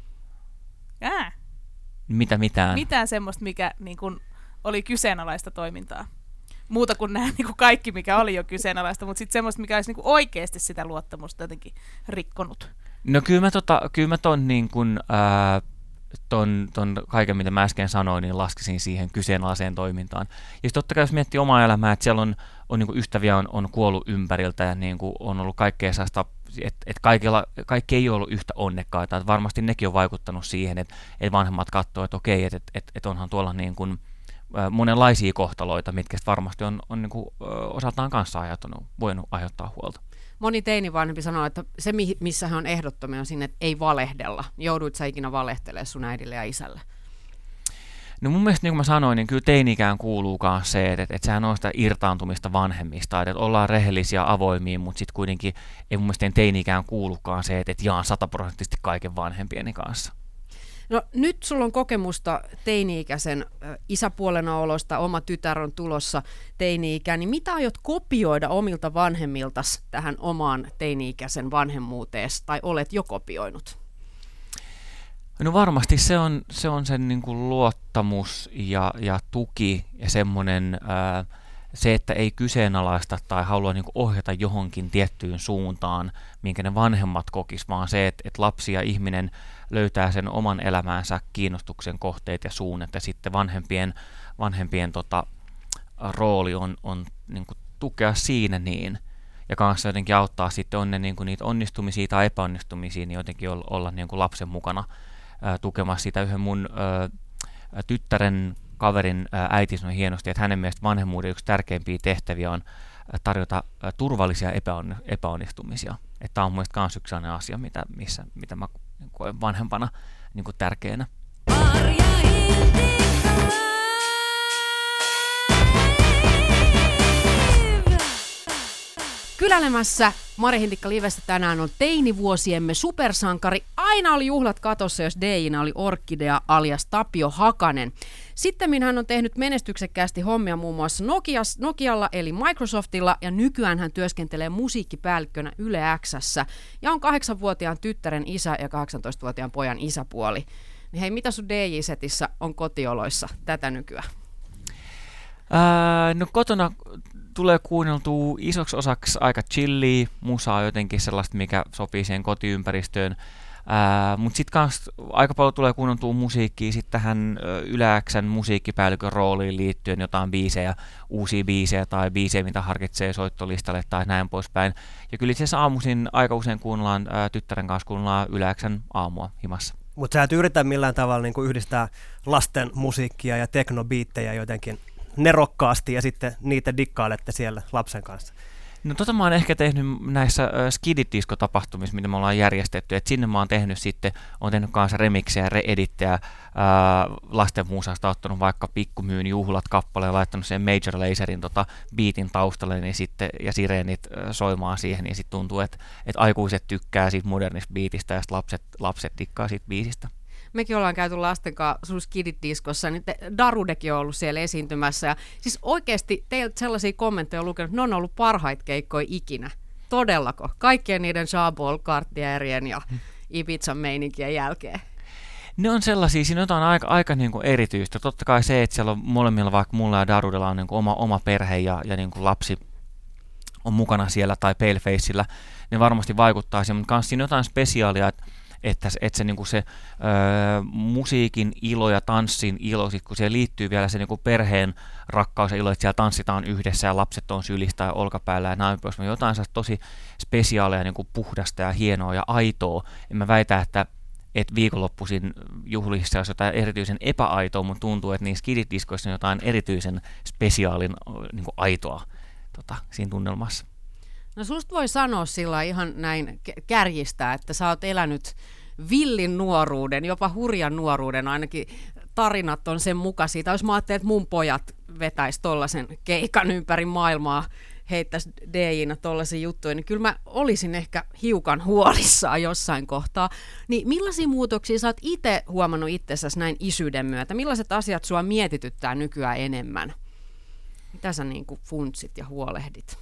Ää. Mitä mitään? Mitään semmoista, mikä niin kuin oli kyseenalaista toimintaa. Muuta kuin nämä niin kuin kaikki, mikä oli jo kyseenalaista, mutta sitten semmoista, mikä olisi niin kuin oikeasti sitä luottamusta jotenkin rikkonut. No kyllä mä, tota, kyllä mä ton, niin kun, ää, ton, ton kaiken, mitä mä äsken sanoin, niin laskisin siihen kyseenalaiseen toimintaan. Ja totta kai jos miettii omaa elämää, että siellä on, on niin kuin ystäviä on, on kuollut ympäriltä ja niin kuin on ollut kaikkea sellaista, että et kaikki ei ole ollut yhtä onnekkaita. Että varmasti nekin on vaikuttanut siihen, että et vanhemmat katsoo, että okei, että et, et, et onhan tuolla niin kuin monenlaisia kohtaloita, mitkä varmasti on, on niin kuin osaltaan kanssa aiheuttanut, voinut aiheuttaa huolta. Moni teinivanhempi sanoo, että se, missä hän on ehdottomia, on siinä, että ei valehdella. Jouduit sä ikinä valehtelemaan sun äidille ja isälle? No mun mielestä, niin kuin mä sanoin, niin kyllä teini-ikään kuuluukaan se, että, että sehän on sitä irtaantumista vanhemmista, että ollaan rehellisiä avoimia, mutta sitten kuitenkin ei mun mielestä teini-ikään kuulukaan se, että jaan sataprosenttisesti kaiken vanhempieni kanssa. No nyt sulla on kokemusta teini-ikäisen isäpuolena olosta, oma tytär on tulossa teini-ikään, niin mitä aiot kopioida omilta vanhemmiltas tähän omaan teini-ikäisen vanhemmuuteesi, tai olet jo kopioinut? No varmasti se on, se on sen niin kuin luottamus ja, ja tuki ja semmoinen, ää, se, että ei kyseenalaista tai halua niin kuin ohjata johonkin tiettyyn suuntaan, minkä ne vanhemmat kokis, vaan se, että, että lapsi ja ihminen löytää sen oman elämäänsä kiinnostuksen kohteet ja suunnat, ja sitten vanhempien, vanhempien tota, rooli on, on niin kuin tukea siinä niin, ja kanssa jotenkin auttaa sitten on ne, niin kuin niitä onnistumisia tai epäonnistumisia, niin jotenkin olla, olla niin kuin lapsen mukana ää, tukemassa sitä. Yhden mun ää, tyttären kaverin ää, äiti sanoi hienosti, että hänen mielestä vanhemmuuden yksi tärkeimpiä tehtäviä on ää, tarjota ää, turvallisia epäon, epäonnistumisia. Tämä on mielestäni myös yksi sellainen asia, mitä, missä, mitä mä koen vanhempana niin kuin tärkeänä. Vierailemassa Marja Hintikka Livessä tänään on teinivuosiemme supersankari. Aina oli juhlat katossa, jos D J:nä oli Orkidea alias Tapio Hakanen. Sittemmin hän on tehnyt menestyksekkäästi hommia muun muassa Nokias, Nokialla eli Microsoftilla ja nykyään hän työskentelee musiikkipäällikkönä Yle X:ssä ja on kahdeksanvuotiaan tyttären isä ja kahdeksantoistavuotiaan pojan isäpuoli. Hei, mitä sun D J-setissä on kotioloissa tätä nykyään? Ää, no kotona tulee kuunneltua isoksi osaksi aika chillia musaa, jotenkin sellaista, mikä sopii siihen kotiympäristöön. Mutta sitten kans aika paljon tulee kuunneltua musiikkia sitten tähän Yle X:n musiikkipäällikön rooliin liittyen jotain biisejä, uusia biisejä tai biisejä, mitä harkitsee soittolistalle tai näin poispäin. Ja kyllä itse asiassa aamuisin aika usein kuunnellaan ää, tyttären kanssa kuunnellaan Yle X:n aamua himassa. Mutta sä et yritä millään tavalla niinku yhdistää lasten musiikkia ja teknobiittejä jotenkin nerokkaasti ja sitten niitä dikkailette siellä lapsen kanssa? No tota mä oon ehkä tehnyt näissä äh, skidit-diskotapahtumissa, mitä me ollaan järjestetty, että sinne mä oon tehnyt sitten, oon tehnyt kanssa remiksejä, re-edittejä, äh, lasten muusasta ottanut vaikka Pikkumyyn juhlat kappaleen ja laittanut sen Major Lazerin tota, beatin taustalle niin sitten, ja sireenit äh, soimaan siihen, niin sitten tuntuu, että et aikuiset tykkää siitä modernista beatistä ja sitten lapset, lapset dikkaa siitä biisistä. Mekin ollaan käyty lasten kanssa sun skidit-diskossa, niin te, Darudekin on ollut siellä esiintymässä. Ja siis oikeasti teiltä sellaisia kommentteja on lukenut, ne on ollut parhaita keikkoja ikinä. Todellako? Kaikkien niiden Jean-Paul Cartierien ja Ibizan meininkien jälkeen. Ne on sellaisia, siinä on jotain aika, aika niin kuin erityistä. Totta kai se, että siellä on molemmilla, vaikka mulla ja Darudella on niin kuin oma, oma perhe ja, ja niin kuin lapsi on mukana siellä tai Palefaceillä, ne varmasti vaikuttaa siihen, mutta myös siinä on jotain spesiaalia, että että, että se, niin se ö, musiikin ilo ja tanssin ilo, sit kun siihen liittyy vielä se niin perheen rakkaus ja ilo, että siellä tanssitaan yhdessä ja lapset on sylistä ja olkapäällä ja näin pois, jotain tosi spesiaalia, niin puhdasta ja hienoa ja aitoa. En mä väitä, että että viikonloppuisin juhlissa olisi jotain erityisen epäaitoa, mutta tuntuu, että niissä skidit-diskoissa on jotain erityisen spesiaalin niin aitoa tota, siinä tunnelmassa. No susta voi sanoa sillä ihan näin kärjistää, että sä oot elänyt villin nuoruuden, jopa hurjan nuoruuden, ainakin tarinat on sen mukaisia. Tai jos mä ajattelin, että mun pojat vetäisi tollaisen keikan ympäri maailmaa, heittäisi D J:nä tollaisia juttuja, niin kyllä mä olisin ehkä hiukan huolissaan jossain kohtaa. Niin millaisia muutoksia sä oot itse huomannut itsessäsi näin isyyden myötä? Millaiset asiat sua mietityttää nykyään enemmän? Mitä sä niin kuin funtsit ja huolehdit?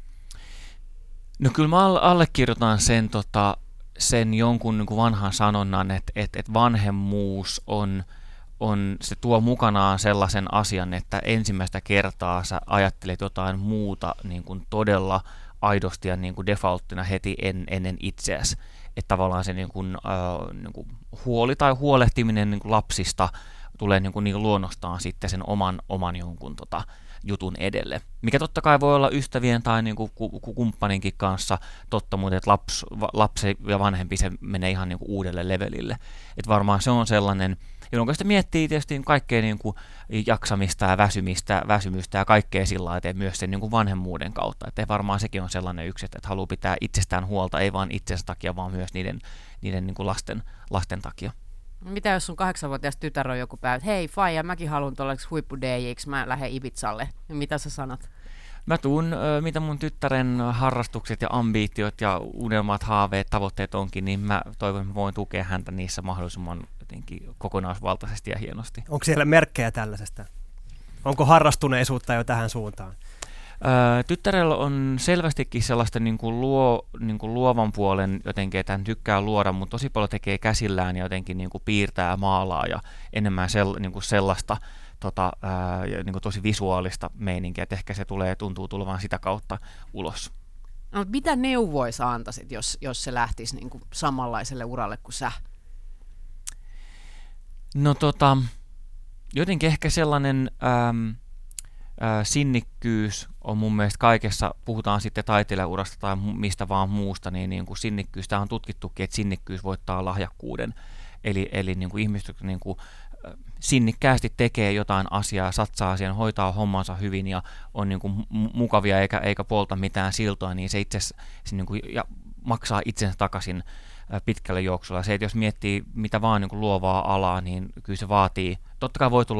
No kyllä mä allekirjoitan sen, tota, sen jonkun niin kuin vanhan sanonnan, että, että, että vanhemmuus on, on, se tuo mukanaan sellaisen asian, että ensimmäistä kertaa sä ajattelet jotain muuta niin kuin todella aidosti ja niin kuin defaulttina heti en, ennen itseäsi. Että tavallaan se niin kuin, äh, niin kuin huoli tai huolehtiminen niin kuin lapsista tulee niin kuin, niin kuin luonnostaan sitten sen oman, oman jonkun tota, jutun edelle. Mikä totta kai voi olla ystävien tai niin kuin kumppaninkin kanssa totta, mutta että laps, lapsi ja vanhempi se menee ihan niin kuin uudelle levelille. Että varmaan se on sellainen, jolloin sitä miettii tietysti kaikkea niin kuin jaksamista ja väsymistä, väsymystä ja kaikkea sillä lailla, myös sen niin kuin vanhemmuuden kautta. Että varmaan sekin on sellainen yksi, että haluaa pitää itsestään huolta, ei vain itsensä takia, vaan myös niiden, niiden niin kuin lasten, lasten takia. Mitä jos sun kahdeksanvuotias tytär on joku päivä, että hei faija, mäkin haluan tuollaksi huippu D J:ksi, mä lähden Ibizalle. Mitä sä sanot? Mä tuun, mitä mun tyttären harrastukset ja ambiitiot ja unelmat, haaveet, tavoitteet onkin, niin mä toivon, että mä voin tukea häntä niissä mahdollisimman jotenkin kokonaisvaltaisesti ja hienosti. Onko siellä merkkejä tällaisesta? Onko harrastuneisuutta jo tähän suuntaan? Öö, tyttärellä on selvästikin sellaista niin kuin luo, niin kuin luovan puolen jotenkin, että hän tykkää luoda, mutta tosi paljon tekee käsillään ja jotenkin niin kuin piirtää ja maalaa ja enemmän sel, niin kuin sellaista tota, ää, niin kuin tosi visuaalista meininkiä, että ehkä se tulee, tuntuu tulevan sitä kautta ulos. No, mitä neuvoja sä antaisit, jos, jos se lähtisi niin kuin samanlaiselle uralle kuin sä? No tota, jotenkin ehkä sellainen äm, ä, sinnikkyys on mun mielestä kaikessa, puhutaan sitten taiteilijaurasta tai mistä vaan muusta, niin, niin kuin sinnikkyys, tämä on tutkittukin, että sinnikkyys voittaa lahjakkuuden. Eli, eli niin kuin ihmiset niin kuin, sinnikkäästi tekee jotain asiaa, satsaa siihen, hoitaa hommansa hyvin ja on niin kuin mukavia eikä, eikä polta mitään siltoa, niin se itse se niin kuin, ja maksaa itsensä takaisin pitkällä juoksulla. Se, että jos miettii mitä vaan niin kuin luovaa alaa, niin kyllä se vaatii, totta kai voi tulla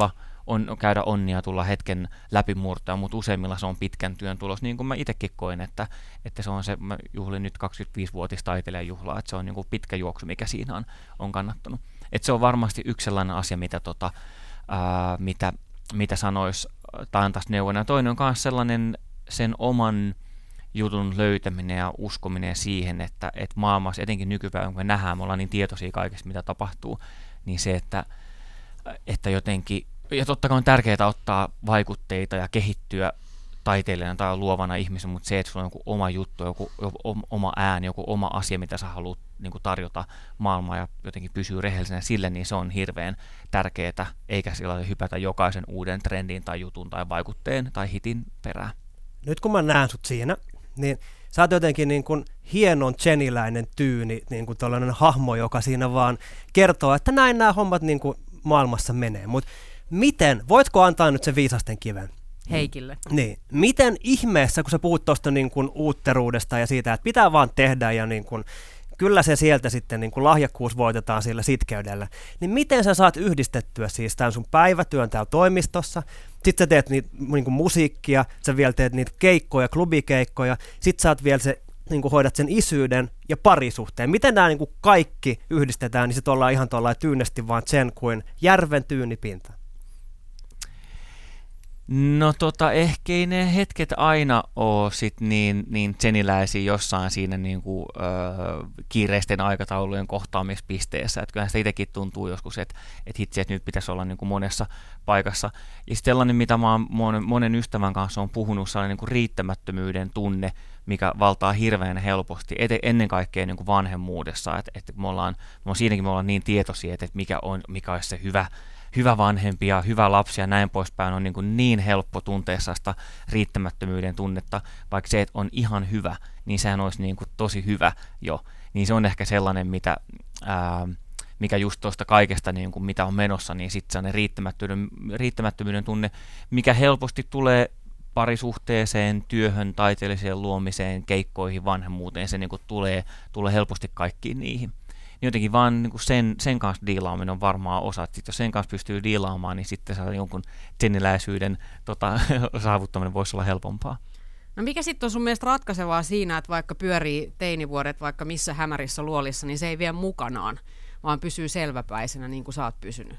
on, käydä onnia, tulla hetken läpimurtoa, mutta useimmilla se on pitkän työn tulos, niin kuin mä itsekin koen, että, että se on se, mä juhlin nyt kaksikymmentäviisivuotis taiteilijajuhlaa, että se on niin kuin pitkä juoksu, mikä siinä on, on kannattanut. Että se on varmasti yksi sellainen asia, mitä, tota, ää, mitä, mitä sanoisi tai antaisi neuvona. Ja toinen on myös sellainen sen oman jutun löytäminen ja uskominen siihen, että, että maailmassa, etenkin nykypäivänä, kun me nähdään, me ollaan niin tietoisia kaikesta, mitä tapahtuu, niin se, että, että jotenkin, ja totta kai on tärkeää ottaa vaikutteita ja kehittyä taiteilijana tai luovana ihmisenä, mutta se, että sulla on joku oma juttu, joku, joku oma ääni, joku oma asia, mitä sä haluat niin kuin tarjota maailmaan ja jotenkin pysyy rehellisenä sille, niin se on hirveän tärkeää, eikä sillä hypätä jokaisen uuden trendin tai jutun tai vaikutteen tai hitin perään. Nyt kun mä näen sut siinä, niin sä oot jotenkin niin kuin hienon jeniläinen tyyni, niin kuin tällainen hahmo, joka siinä vaan kertoo, että näin nämä hommat niin kuin maailmassa menee. Mutta miten, voitko antaa nyt sen viisasten kiven? Heikille. Niin. Miten ihmeessä, kun sä puhut tuosta niin kuin uutteruudesta ja siitä, että pitää vaan tehdä ja niin kuin, kyllä se sieltä sitten niin kuin lahjakkuus voitetaan sillä sitkeydellä, niin miten sä saat yhdistettyä siis tämän sun päivätyön täällä toimistossa, sitten sä teet niitä niin kuin musiikkia, sä vielä teet niitä keikkoja, klubikeikkoja, sit sä oot vielä se, niin kuin hoidat sen isyyden ja parisuhteen. Miten nämä niin kuin kaikki yhdistetään, niin sit ollaan ihan tuollainen tyynesti vaan sen kuin järven tyynipinta. No tota, ehkä ei ne hetket aina ole sit niin, niin seniläisiä jossain siinä niinku, ö, kiireisten aikataulujen kohtaamispisteessä. Että kyllähän sitä itsekin tuntuu joskus, että et hitsi, että nyt pitäisi olla niinku monessa paikassa. Ja sitten sellainen, mitä mä oon monen, monen ystävän kanssa on puhunut, sellainen niinku riittämättömyyden tunne, mikä valtaa hirveän helposti, et, ennen kaikkea niinku vanhemmuudessa. Että et me ollaan, me siinäkin me ollaan niin tietoisia, että et mikä, on, mikä olisi se hyvä hyvä vanhempi ja hyvä lapsi ja näin poispäin on niin, kuin niin helppo tuntea sitä riittämättömyyden tunnetta, vaikka se, että on ihan hyvä, niin sehän olisi niin kuin tosi hyvä jo. Niin se on ehkä sellainen, mitä, ää, mikä just tuosta kaikesta, niin kuin mitä on menossa, niin sitten sellainen riittämättömyyden, riittämättömyyden tunne, mikä helposti tulee parisuhteeseen, työhön, taiteelliseen luomiseen, keikkoihin, vanhemmuuteen, se niin kuin tulee, tulee helposti kaikkiin niihin. Niin jotenkin vaan niin kuin sen, sen kanssa diilaaminen on varmaan osa. Että sit jos sen kanssa pystyy diilaamaan, niin sitten saa jonkun seniläisyyden tota, saavuttaminen voisi olla helpompaa. No mikä sitten on sun mielestä ratkaisevaa siinä, että vaikka pyörii teinivuodet vaikka missä hämärissä luolissa, niin se ei vie mukanaan, vaan pysyy selväpäisenä niin kuin sä oot pysynyt?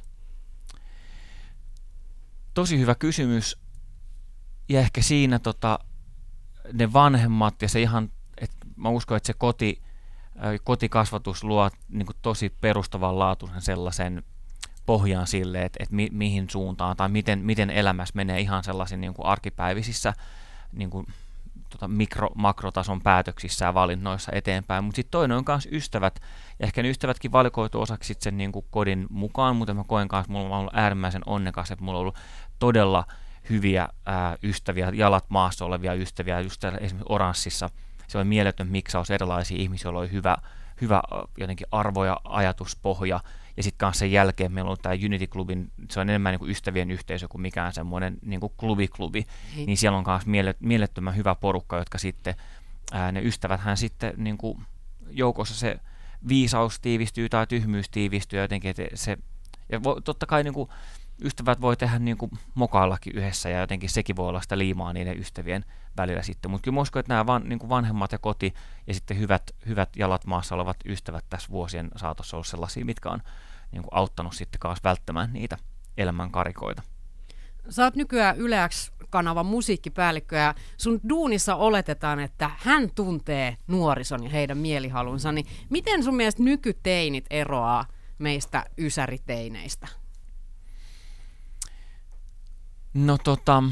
Tosi hyvä kysymys. Ja ehkä siinä tota, ne vanhemmat ja se ihan, että mä uskon, että se koti, kotikasvatus luo niin kuin tosi perustavanlaatuisen sellaisen pohjan sille, että, että mi, mihin suuntaan tai miten, miten elämässä menee ihan sellaisen niin kuin arkipäivisissä niin kuin, tota, mikro- makrotason päätöksissä ja valinnoissa eteenpäin. Mutta sitten toinen on myös ystävät, ja ehkä ne ystävätkin valikoitu osaksi sit sen niin kuin kodin mukaan, mutta mä koen kanssa, että mulla on ollut äärimmäisen onnekas, että mulla on ollut todella hyviä ää, ystäviä, jalat maassa olevia ystäviä, just esimerkiksi Oranssissa. Se oli mieletön miksaus erilaisia ihmisiä, joilla oli hyvä, hyvä jotenkin arvo- ja ajatuspohja. Ja sitten kanssa sen jälkeen meillä on tämä Unity-klubin, se on enemmän niin kuin ystävien yhteisö kuin mikään semmoinen niin kuin klubi-klubi. Hei. Niin siellä on myös mielettömän hyvä porukka, jotka sitten, ää, ne ystäväthän sitten niin kuin joukossa se viisaus tiivistyy tai tyhmyys tiivistyy jotenkin, että se, ja vo, totta kai niin kuin ystävät voi tehdä niin kuin mokaillakin yhdessä ja jotenkin sekin voi olla sitä liimaa niiden ystävien välillä sitten. Mutta kyllä mä uskon, että nämä van, niin kuin vanhemmat ja koti ja sitten hyvät, hyvät jalat maassa olevat ystävät tässä vuosien saatossa on ollut sellaisia, mitkä on niin kuin auttanut sitten kanssa välttämään niitä elämän karikoita. Sä oot nykyään Yle X-kanavan musiikkipäällikkö ja sun duunissa oletetaan, että hän tuntee nuorison ja heidän mielihalunsa. Niin miten sun mielestä nykyteinit eroaa meistä ysäriteineistä? No tota,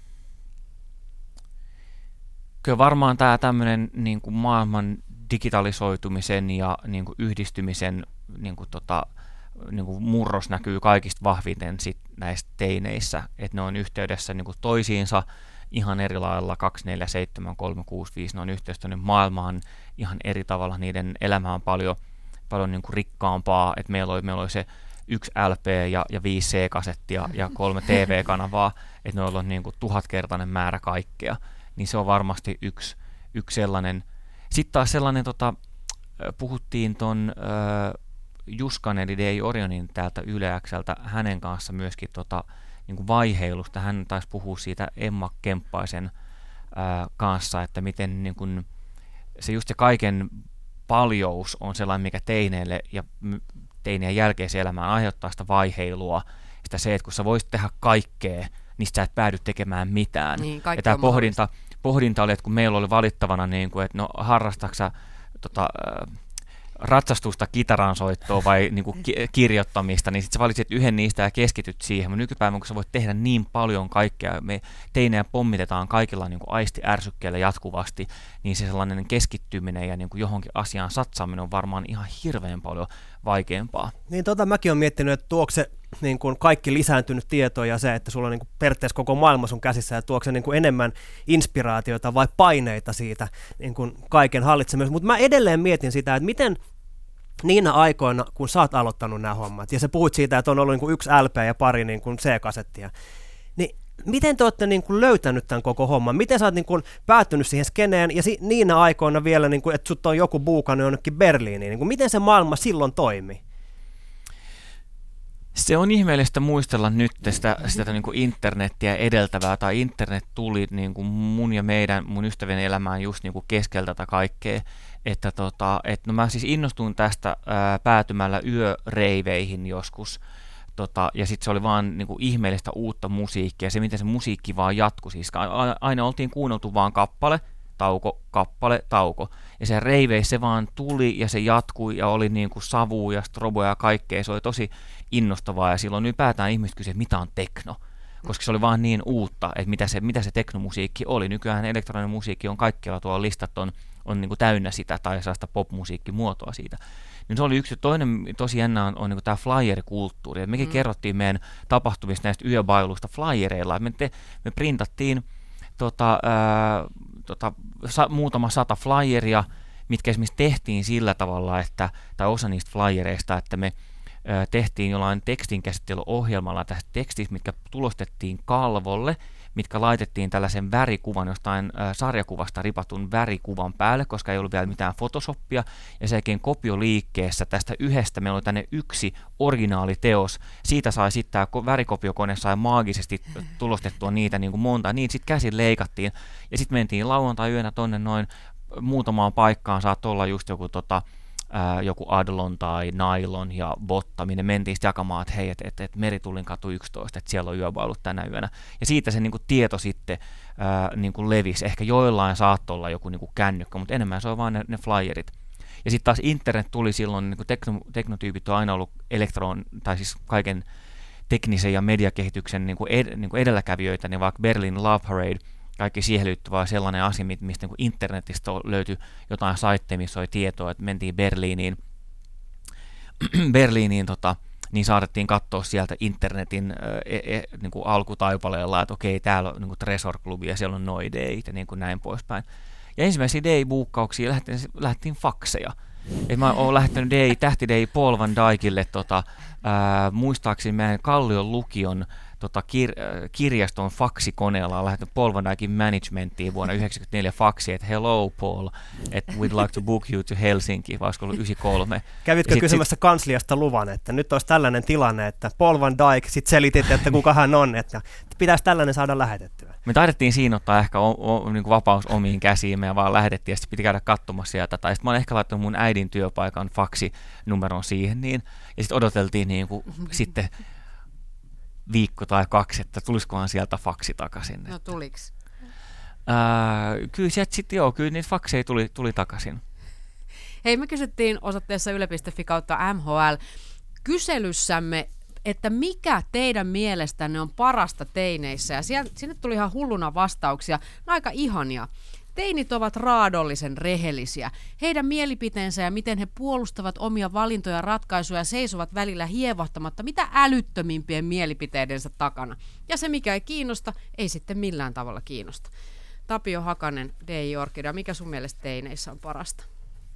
kyllä varmaan tämä tämmöinen niin kuin maailman digitalisoitumisen ja niin kuin yhdistymisen niin kuin tota, niin kuin murros näkyy kaikista vahviten sit näissä teineissä, että ne on yhteydessä niin kuin toisiinsa ihan eri lailla, kaksi neljä seitsemän kolme kuusi viisi, ne on yhteydessä maailmaan ihan eri tavalla, niiden elämä on paljon, paljon niin kuin rikkaampaa, että meillä oli, meillä oli se yksi L P ja, ja viisi C-kasettia ja kolme T V-kanavaa, että noilla on niin kuin tuhatkertainen määrä kaikkea, niin se on varmasti yksi, yksi sellainen. Sitten taas sellainen, tota, puhuttiin ton äh, Juskan eli D J Orionin täältä Yle X:ltä hänen kanssa myöskin tota, niin kuin vaiheilusta. Hän taisi puhua siitä Emma Kemppaisen ää, kanssa, että miten niin kuin, se just se kaiken paljous on sellainen, mikä teineille ja teinien jälkeiseen elämään aiheuttaa sitä vaiheilua, sitä se, että kun sä voisit tehdä kaikkea, niin sä et päädy tekemään mitään. Niin, ja tämä pohdinta, pohdinta oli, että kun meillä oli valittavana, niin kuin, että no harrastatko sä tota, ratsastusta, kitaransoittoa vai niin kuin ki- kirjoittamista, niin sitten sä valitset yhden niistä ja keskityt siihen. Mutta nykypäivänä, kun sä voit tehdä niin paljon kaikkea, me teinejä pommitetaan kaikilla niin kuin aistiärsykkeillä jatkuvasti, niin se sellainen keskittyminen ja niin kuin johonkin asiaan satsaaminen on varmaan ihan hirveän paljon vaikeampaa. Niin tota mäkin olen miettinyt, että tuokse se niin kuin kaikki lisääntynyt tieto ja se, että sulla on niin kuin periaatteessa koko maailma sun käsissä, ja tuokse se niin kuin enemmän inspiraatiota vai paineita siitä niin kuin kaiken hallitsemisesta. Mutta mä edelleen mietin sitä, että miten niinä aikoina, kun sä oot aloittanut nämä hommat, ja sä puhuit siitä, että on ollut niin kuin yksi L P ja pari niin kuin C-kasettia, niin miten te olette niin kuin löytänyt tämän koko homman? Miten sä oot niin kuin päättynyt siihen skeneen, ja si- niinä aikoina vielä, niin kuin, että sut on joku buukannut jonnekin Berliiniin, niin kuin, miten se maailma silloin toimi? Se on ihmeellistä muistella nyt sitä, sitä niin kuin internettiä edeltävää, tai internet tuli niin kuin mun ja meidän, mun ystävien elämään just niin kuin keskeltä tätä kaikkea, että tota, et, no mä siis innostuin tästä ää, päätymällä yöreiveihin joskus, tota, ja sitten se oli vaan niin kuin ihmeellistä uutta musiikkia, se miten se musiikki vaan jatkui, siis aina oltiin kuunneltu vaan kappale, tauko, kappale, tauko. Ja se reiveissä se vaan tuli ja se jatkui ja oli niin kuin savua ja stroboja ja kaikkea. Se oli tosi innostavaa ja silloin ylipäätään ihmiset kysyivät, mitä on tekno. Koska se oli vaan niin uutta, että mitä se, mitä se teknomusiikki oli. Nykyään elektroninen musiikki on kaikkialla, tuolla listat on, on niin kuin täynnä sitä tai sellaista popmusiikkimuotoa siitä. Niin se oli yksi. Toinen tosi jännä on, on niin kuin tämä flyerikulttuuri. Et mekin mm. kerrottiin meidän tapahtumista näistä yöbailuista flyereilla. Me, te, me printattiin tota, ää, tota, sa, muutama sata flyeria, mitkä esimerkiksi tehtiin sillä tavalla, että, tai osa niistä flyereista, että me ää, tehtiin jollain tekstinkäsittelyohjelmalla tästä tekstistä, mitkä tulostettiin kalvolle, mitkä laitettiin tällaisen värikuvan, jostain ää, sarjakuvasta ripatun värikuvan päälle, koska ei ollut vielä mitään Photoshopia, ja sen jälkeen kopioliikkeessä tästä yhdestä meillä oli tänne yksi originaaliteos, siitä sai sitten tämä värikopiokone sai maagisesti tulostettua niitä niin kuin monta, niitä sitten käsin leikattiin, ja sitten mentiin lauantai-yönä tonne noin muutamaan paikkaan, saattoi olla just joku tota, ää, joku Adlon tai Nylon ja Botta, minne mentiin sitten jakamaan, että hei, että et, et Meritullin katu yksitoista, että siellä on yöbailut tänä yönä. Ja siitä se niinku tieto sitten ää, niinku levisi. Ehkä joillain saattoi olla joku niinku kännykkä, mutta enemmän se on vaan ne, ne flyerit. Ja sitten taas internet tuli silloin, niinku tekno, teknotyypit on aina ollut elektron, tai siis kaiken teknisen ja mediakehityksen niinku ed, niinku edelläkävijöitä, niin vaikka Berlin Love Parade, kaikki siihen liittyvä sellainen asia, mistä niin internetistä löytyi jotain saitteja, missä oli tietoa, että mentiin Berliiniin, Berliiniin tota, niin saatettiin katsoa sieltä internetin e, e, niin kuin alkutaipaleella, että okei, täällä on niin Tresor-klubi ja siellä on noi date ja niin kuin näin poispäin. Ja ensimmäisiä day-buukkauksia lähdettiin, lähdettiin fakseja. Et mä oon lähettänyt day, tähtidei Paul Van Dijkille tota, ää, muistaakseni meidän Kallion lukion tota, kir- kirjaston faksikoneella on lähettänyt Paul Van Dijkin managementtiin vuonna yhdeksänkymmentäneljä faksi, että hello Paul, että we'd like to book you to Helsinki, vai olisiko ollut yhdeksänkymmentäkolme. Kävitkö sit, kysymässä sit, kansliasta luvan, että nyt olisi tällainen tilanne, että Paul Van Dijk, sitten selitit, että kuka hän on, että pitäisi tällainen saada lähetettyä. Me taidettiin siinä ottaa ehkä o, o, niin kuin vapaus omiin käsiin, me vaan lähetettiin ja sitten piti käydä katsomassa sieltä. Tai sitten mä olen ehkä laittanut mun äidin työpaikan faksinumeron siihen, niin, ja sitten odoteltiin niin kuin, sitten viikko tai kaksi, että tulisikohan sieltä faksi takaisin. No tuliks? Ää, kyllä sieltä sitten joo, kyllä niitä fakseja tuli, tuli takaisin. Hei, me kysyttiin osoitteessa yle piste fi kautta M H L kyselyssämme, että mikä teidän mielestänne on parasta teineissä, ja siellä, sinne tuli ihan hulluna vastauksia, no aika ihania. Teinit ovat raadollisen rehellisiä. Heidän mielipiteensä ja miten he puolustavat omia valintoja ja ratkaisuja seisovat välillä hievahtamatta mitä älyttömimpien mielipiteidensä takana. Ja se, mikä ei kiinnosta, ei sitten millään tavalla kiinnosta. Tapio Hakanen, D J Orkidea, mikä sun mielestä teineissä on parasta?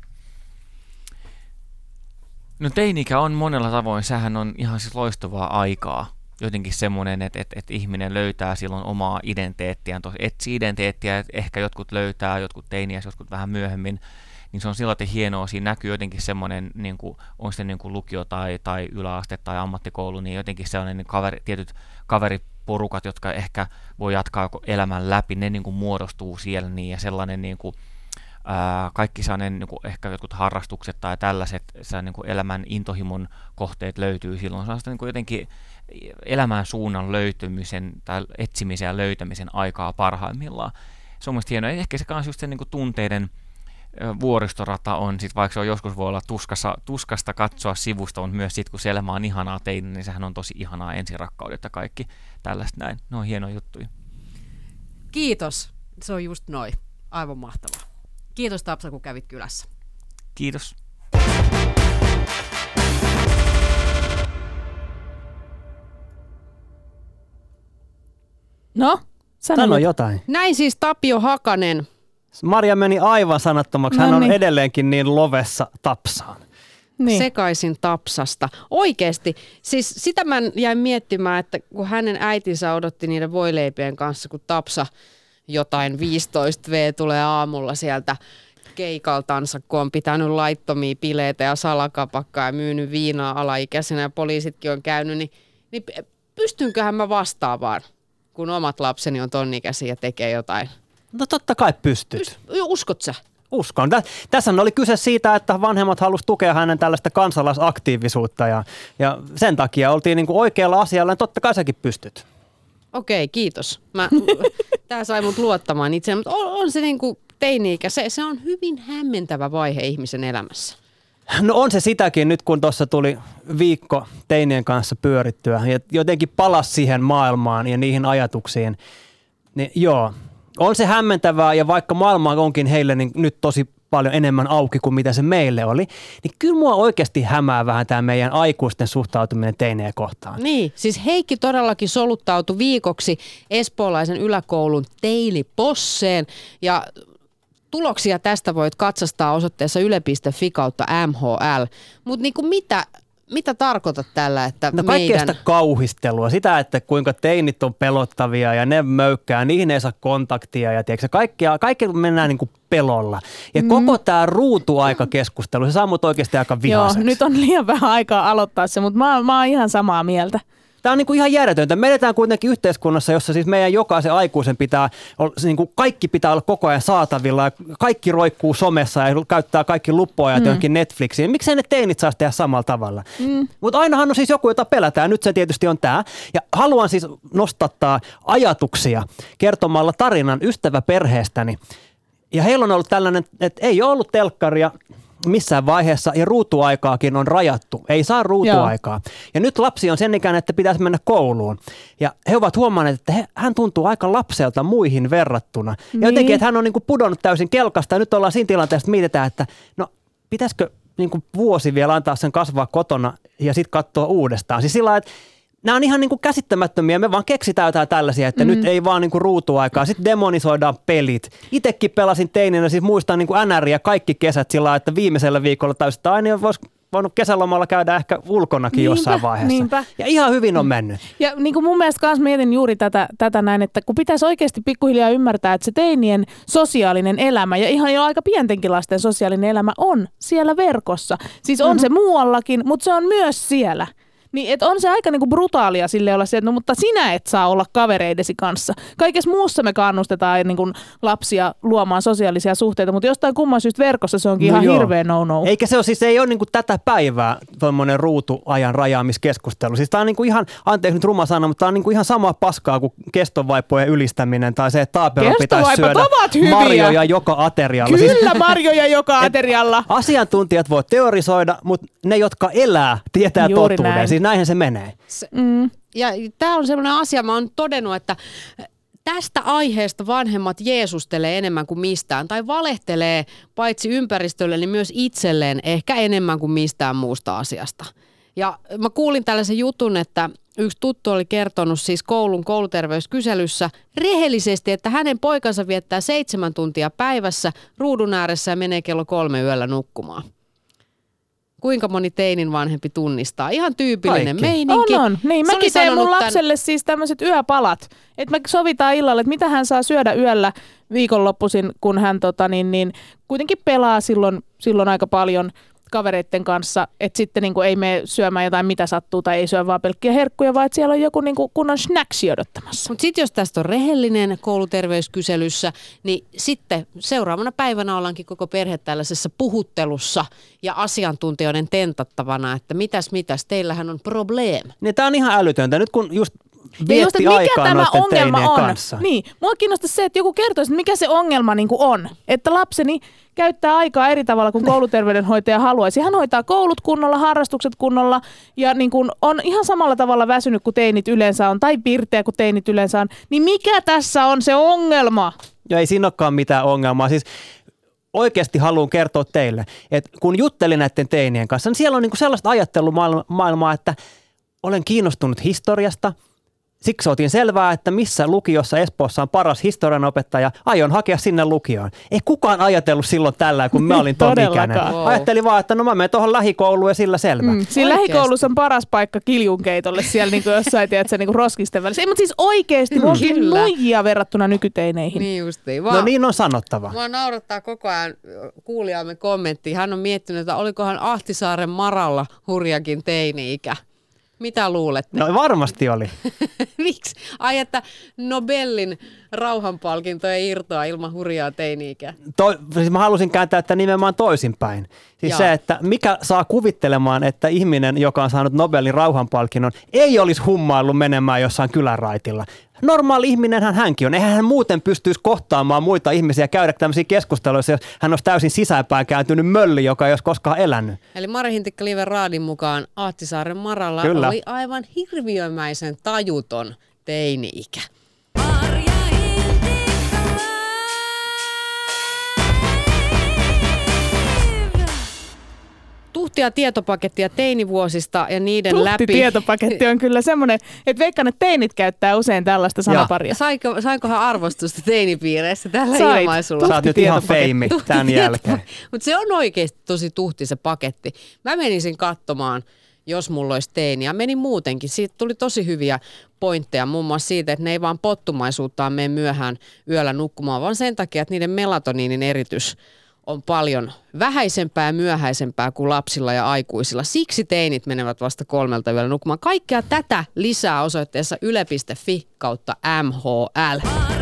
No teini-ikä on monella tavoin, sehän on ihan siis loistavaa aikaa. Jotenkin semmoinen, että, että, että ihminen löytää silloin omaa identiteettiään, etsii identiteettiä, että ehkä jotkut löytää, jotkut teiniä, jotkut vähän myöhemmin, niin se on sillä tavalla hienoa, siinä näkyy jotenkin semmoinen, niin kuin, on sitten niin kuin lukio tai, tai yläaste tai ammattikoulu, niin jotenkin sellainen kaveri, tietyt kaveri porukat, jotka ehkä voi jatkaa elämän läpi, ne niin kuin muodostuu siellä niin, ja sellainen niin kuin, ää, kaikki sellainen niin kuin ehkä jotkut harrastukset tai tällaiset niin kuin elämän intohimon kohteet löytyy silloin. Sellaista niin kuin jotenkin elämän suunnan löytymisen tai etsimisen ja löytämisen aikaa parhaimmillaan. Se on mielestäni hienoa. Ehkä se kanssa just se niin kuin tunteiden vuoristorata on, sit vaikka se on joskus voi olla tuskassa, tuskasta katsoa sivusta, mutta myös sitten kun se elämä on ihanaa teidän, niin sehän on tosi ihanaa ensirakkaudet ja kaikki tällaista näin. Ne on hienoja juttuja. Kiitos. Se on just noin. Aivan mahtavaa. Kiitos Tapsa, kun kävit kylässä. Kiitos. No, sano, Sano jotain. Näin siis Tapio Hakanen. Maria meni aivan sanattomaksi. Hän No on niin. edelleenkin niin lovessa Tapsaan. Niin. Sekaisin Tapsasta. Oikeesti. Siis sitä mä jäin miettimään, että kun hänen äitinsä odotti niiden voileipien kanssa, kun Tapsa jotain viisitoista vuotias tulee aamulla sieltä keikaltansa, kun on pitänyt laittomia bileitä ja salakapakkaa ja myynyt viinaa alaikäisenä ja poliisitkin on käynyt, niin, niin pystynköhän mä vastaamaan, kun omat lapseni on tonnikäisiä ja tekee jotain? No totta kai pystyt. Pyst- Uskot sä? Uskon. Tä, tässä oli kyse siitä, että vanhemmat halusivat tukea hänen tällaista kansalaisaktiivisuutta ja, ja sen takia oltiin niin kuin oikealla asialla, niin totta kai säkin pystyt. Okei, kiitos. Mä, tää sai mut luottamaan itseään, mutta on, on se niinku teini-ikä, se, se on hyvin hämmentävä vaihe ihmisen elämässä. No on se sitäkin nyt, kun tuossa tuli viikko teinien kanssa pyörittyä ja jotenkin palasi siihen maailmaan ja niihin ajatuksiin, niin joo, on se hämmentävää ja vaikka maailma onkin heille niin nyt tosi paljon enemmän auki kuin mitä se meille oli, niin kyllä mua oikeasti hämää vähän tämä meidän aikuisten suhtautuminen teinejä kohtaan. Niin, siis Heikki todellakin soluttautui viikoksi espoolaisen yläkoulun teiliposseen ja tuloksia tästä voit katsastaa osoitteessa yle piste fi kautta M H L. Mutta niinku mitä, mitä tarkoitat tällä, että No kaikkea meidän... sitä kauhistelua, sitä, että kuinka teinit on pelottavia ja ne möykkää, niihin ei saa kontaktia ja tiedätkö, kaikkea, kaikkea mennään niin kuin pelolla. Ja mm. koko tämä ruutuaikakeskustelu, se saa mut oikeasti aika vihaiseksi. Joo, nyt on liian vähän aikaa aloittaa se, mutta mä, mä oon ihan samaa mieltä. Tämä on niin kuin ihan järjetöntä. Me eletään kuitenkin yhteiskunnassa, jossa siis meidän jokaisen aikuisen pitää, niin kuin kaikki pitää olla koko ajan saatavilla ja kaikki roikkuu somessa ja käyttää kaikki luppuajat mm. johonkin Netflixiin. Miksei ne teinit saisi tehdä samalla tavalla? Mm. Mutta ainahan on siis joku, jota pelätään. Nyt se tietysti on tämä. Ja haluan siis nostattaa ajatuksia kertomalla tarinan ystäväperheestäni. Ja heillä on ollut tällainen, että ei ole ollut telkkaria missään vaiheessa ja ruutuaikaakin on rajattu. Ei saa ruutuaikaa. Joo. Ja nyt lapsi on sen ikäinen, että pitäisi mennä kouluun. Ja he ovat huomanneet, että he, hän tuntuu aika lapselta muihin verrattuna. Ja niin. jotenkin, että hän on niin kuin pudonnut täysin kelkasta. Ja nyt ollaan siinä tilanteessa, että mietitään, että no pitäisikö niin kuin vuosi vielä antaa sen kasvaa kotona ja sitten katsoa uudestaan. Siis sillä että nämä on ihan niin kuin käsittämättömiä. Me vaan keksitään jotain tällaisia, että mm. nyt ei vaan niin kuin ruutuaikaa. Sitten demonisoidaan pelit. Itsekin pelasin teininä, siis muistan niin kuin N R ja kaikki kesät sillä että viimeisellä viikolla täysin, että aina voisi voinut kesälomalla käydä ehkä ulkonakin niinpä, jossain vaiheessa. Niinpä. Ja ihan hyvin on mennyt. Ja niin kuin mun mielestä kanssa mietin juuri tätä, tätä näin, että kun pitäisi oikeasti pikkuhiljaa ymmärtää, että se teinien sosiaalinen elämä ja ihan jo aika pientenkin lasten sosiaalinen elämä on siellä verkossa. Siis on mm-hmm. se muuallakin, mutta se on myös siellä. Niin, et on se aika niinku brutaalia sille olla se, että no, mutta sinä et saa olla kavereidesi kanssa. Kaikessa muussa me kannustetaan niinku lapsia luomaan sosiaalisia suhteita, mutta jostain kumman syystä verkossa se onkin no ihan joo. hirveä no-no. Eikä se ole siis, ei ole niinku tätä päivää tuommoinen ruutuajan rajaamiskeskustelu. Siis tämä on niinku ihan, anteeksi nyt ruma sana, mutta tämä on niinku ihan samaa paskaa kuin kestonvaippojen ylistäminen tai se, että taaperon pitäisi syödä marjoja joka aterialla. Kyllä siis, marjoja joka aterialla. Asiantuntijat voi teorisoida, mutta ne, jotka elää, tietää juuri totuuden. Näin. Siis näinhän se menee. Se, mm. Ja tämä on sellainen asia, mä oon todennut, että tästä aiheesta vanhemmat jeesustelee enemmän kuin mistään tai valehtelee paitsi ympäristölle, niin myös itselleen ehkä enemmän kuin mistään muusta asiasta. Ja mä kuulin tällaisen jutun, että yksi tuttu oli kertonut siis koulun kouluterveyskyselyssä rehellisesti, että hänen poikansa viettää seitsemän tuntia päivässä ruudun ääressä ja menee kello kolme yöllä nukkumaan. Kuinka moni teinin vanhempi tunnistaa? Ihan tyypillinen Kaikki. meininki. On, on. Niin, mäkin teen mun lapselle tämän... siis tämmöiset yöpalat. Että me sovitaan illalla, että mitä hän saa syödä yöllä viikonloppuisin, kun hän tota, niin, niin, kuitenkin pelaa silloin, silloin aika paljon. kavereitten kanssa, että sitten niin kuin ei mene syömään jotain mitä sattuu tai ei syö vaan pelkkiä herkkuja, vaan että siellä on joku niin kuin kunnon snacksi odottamassa. Mutta sitten jos tästä on rehellinen kouluterveyskyselyssä, niin sitten seuraavana päivänä ollaankin koko perhe tällaisessa puhuttelussa ja asiantuntijoiden tentattavana, että mitäs mitäs, teillähän on probleem. Niin tämä on ihan älytöntä. Nyt kun just Ja just, vietti että mikä aikaa tämä noiden ongelma teinien on. kanssa. Niin, mua kiinnostaa se, että joku kertoisi, että mikä se ongelma niin kuin on. Että lapseni käyttää aikaa eri tavalla kuin kouluterveydenhoitaja haluaisi. Hän hoitaa koulut kunnolla, harrastukset kunnolla ja niin kuin on ihan samalla tavalla väsynyt kuin teinit yleensä on tai pirteä kuin teinit yleensä on. Niin mikä tässä on se ongelma? Ja ei siinä olekaan mitään ongelmaa. Siis oikeasti haluan kertoa teille, että kun juttelin näiden teinien kanssa, niin siellä on niin kuin sellaista ajattelumaailmaa, että olen kiinnostunut historiasta. Siksi otin selvää, että missä lukiossa Espoossa on paras historianopettaja, aion hakea sinne lukioon. Ei kukaan ajatellut silloin tällä, kun mä olin ton ikäinen. Wow. Ajattelin vaan, että no mä menen tuohon lähikouluun ja sillä selvä. Mm, siinä Oikeesti. lähikoulussa on paras paikka kiljunkeitolle siellä niin kuin jossain, tiedätkö, niin kuin roskisten välissä. Ei, mutta siis oikeasti, mä oon Kyllä. nuijia verrattuna nykyteineihin. Niin justiin. No niin on sanottava. Mua naurattaa koko ajan kuulijamme kommentti. Hän on miettinyt, että olikohan Ahtisaaren Maralla hurjakin teini-ikä. Mitä luulette? No varmasti oli. Miksi? Ai, että Nobelin rauhanpalkinto ei irtoa ilman hurjaa teini-ikää. Toi, siis mä halusin kääntää tätä nimenomaan toisinpäin. Siis Jaa. se, että mikä saa kuvittelemaan, että ihminen, joka on saanut Nobelin rauhanpalkinnon, ei olisi hummaillut menemään jossain kyläraitilla. Normaali ihminenhän hänkin on. Eihän hän muuten pystyisi kohtaamaan muita ihmisiä ja käydä tämmöisiä keskusteluissa, jos hän olisi täysin sisäänpäin kääntynyt mölli, joka ei olisi koskaan elänyt. Eli Mari Hintikka-Liven raadin mukaan Ahtisaaren Maralla Kyllä. oli aivan hirviömäisen tajuton teini-ikä. Tuhtia tietopakettia teinivuosista ja niiden Tuhti läpi. tietopaketti on kyllä semmoinen, että veikkaan, että teinit käyttää usein tällaista sanaparia. Saiko, sainkohan arvostusta teinipiireissä tällä Sait. ilmaisulla? Sä oot nyt ihan Tuhti feimi tämän jälkeen. Mutta se on oikeasti tosi tuhti se paketti. Mä menisin katsomaan, jos mulla olisi teiniä. Menin muutenkin. Siitä tuli tosi hyviä pointteja, muun muassa siitä, että ne ei vaan pottumaisuuttaan mene myöhään yöllä nukkumaan, vaan sen takia, että niiden melatoniinin eritys on paljon vähäisempää ja myöhäisempää kuin lapsilla ja aikuisilla. Siksi teinit menevät vasta kolmelta yöllä nukkumaan. Kaikkea tätä lisää osoitteessa yle piste fi kautta M H L.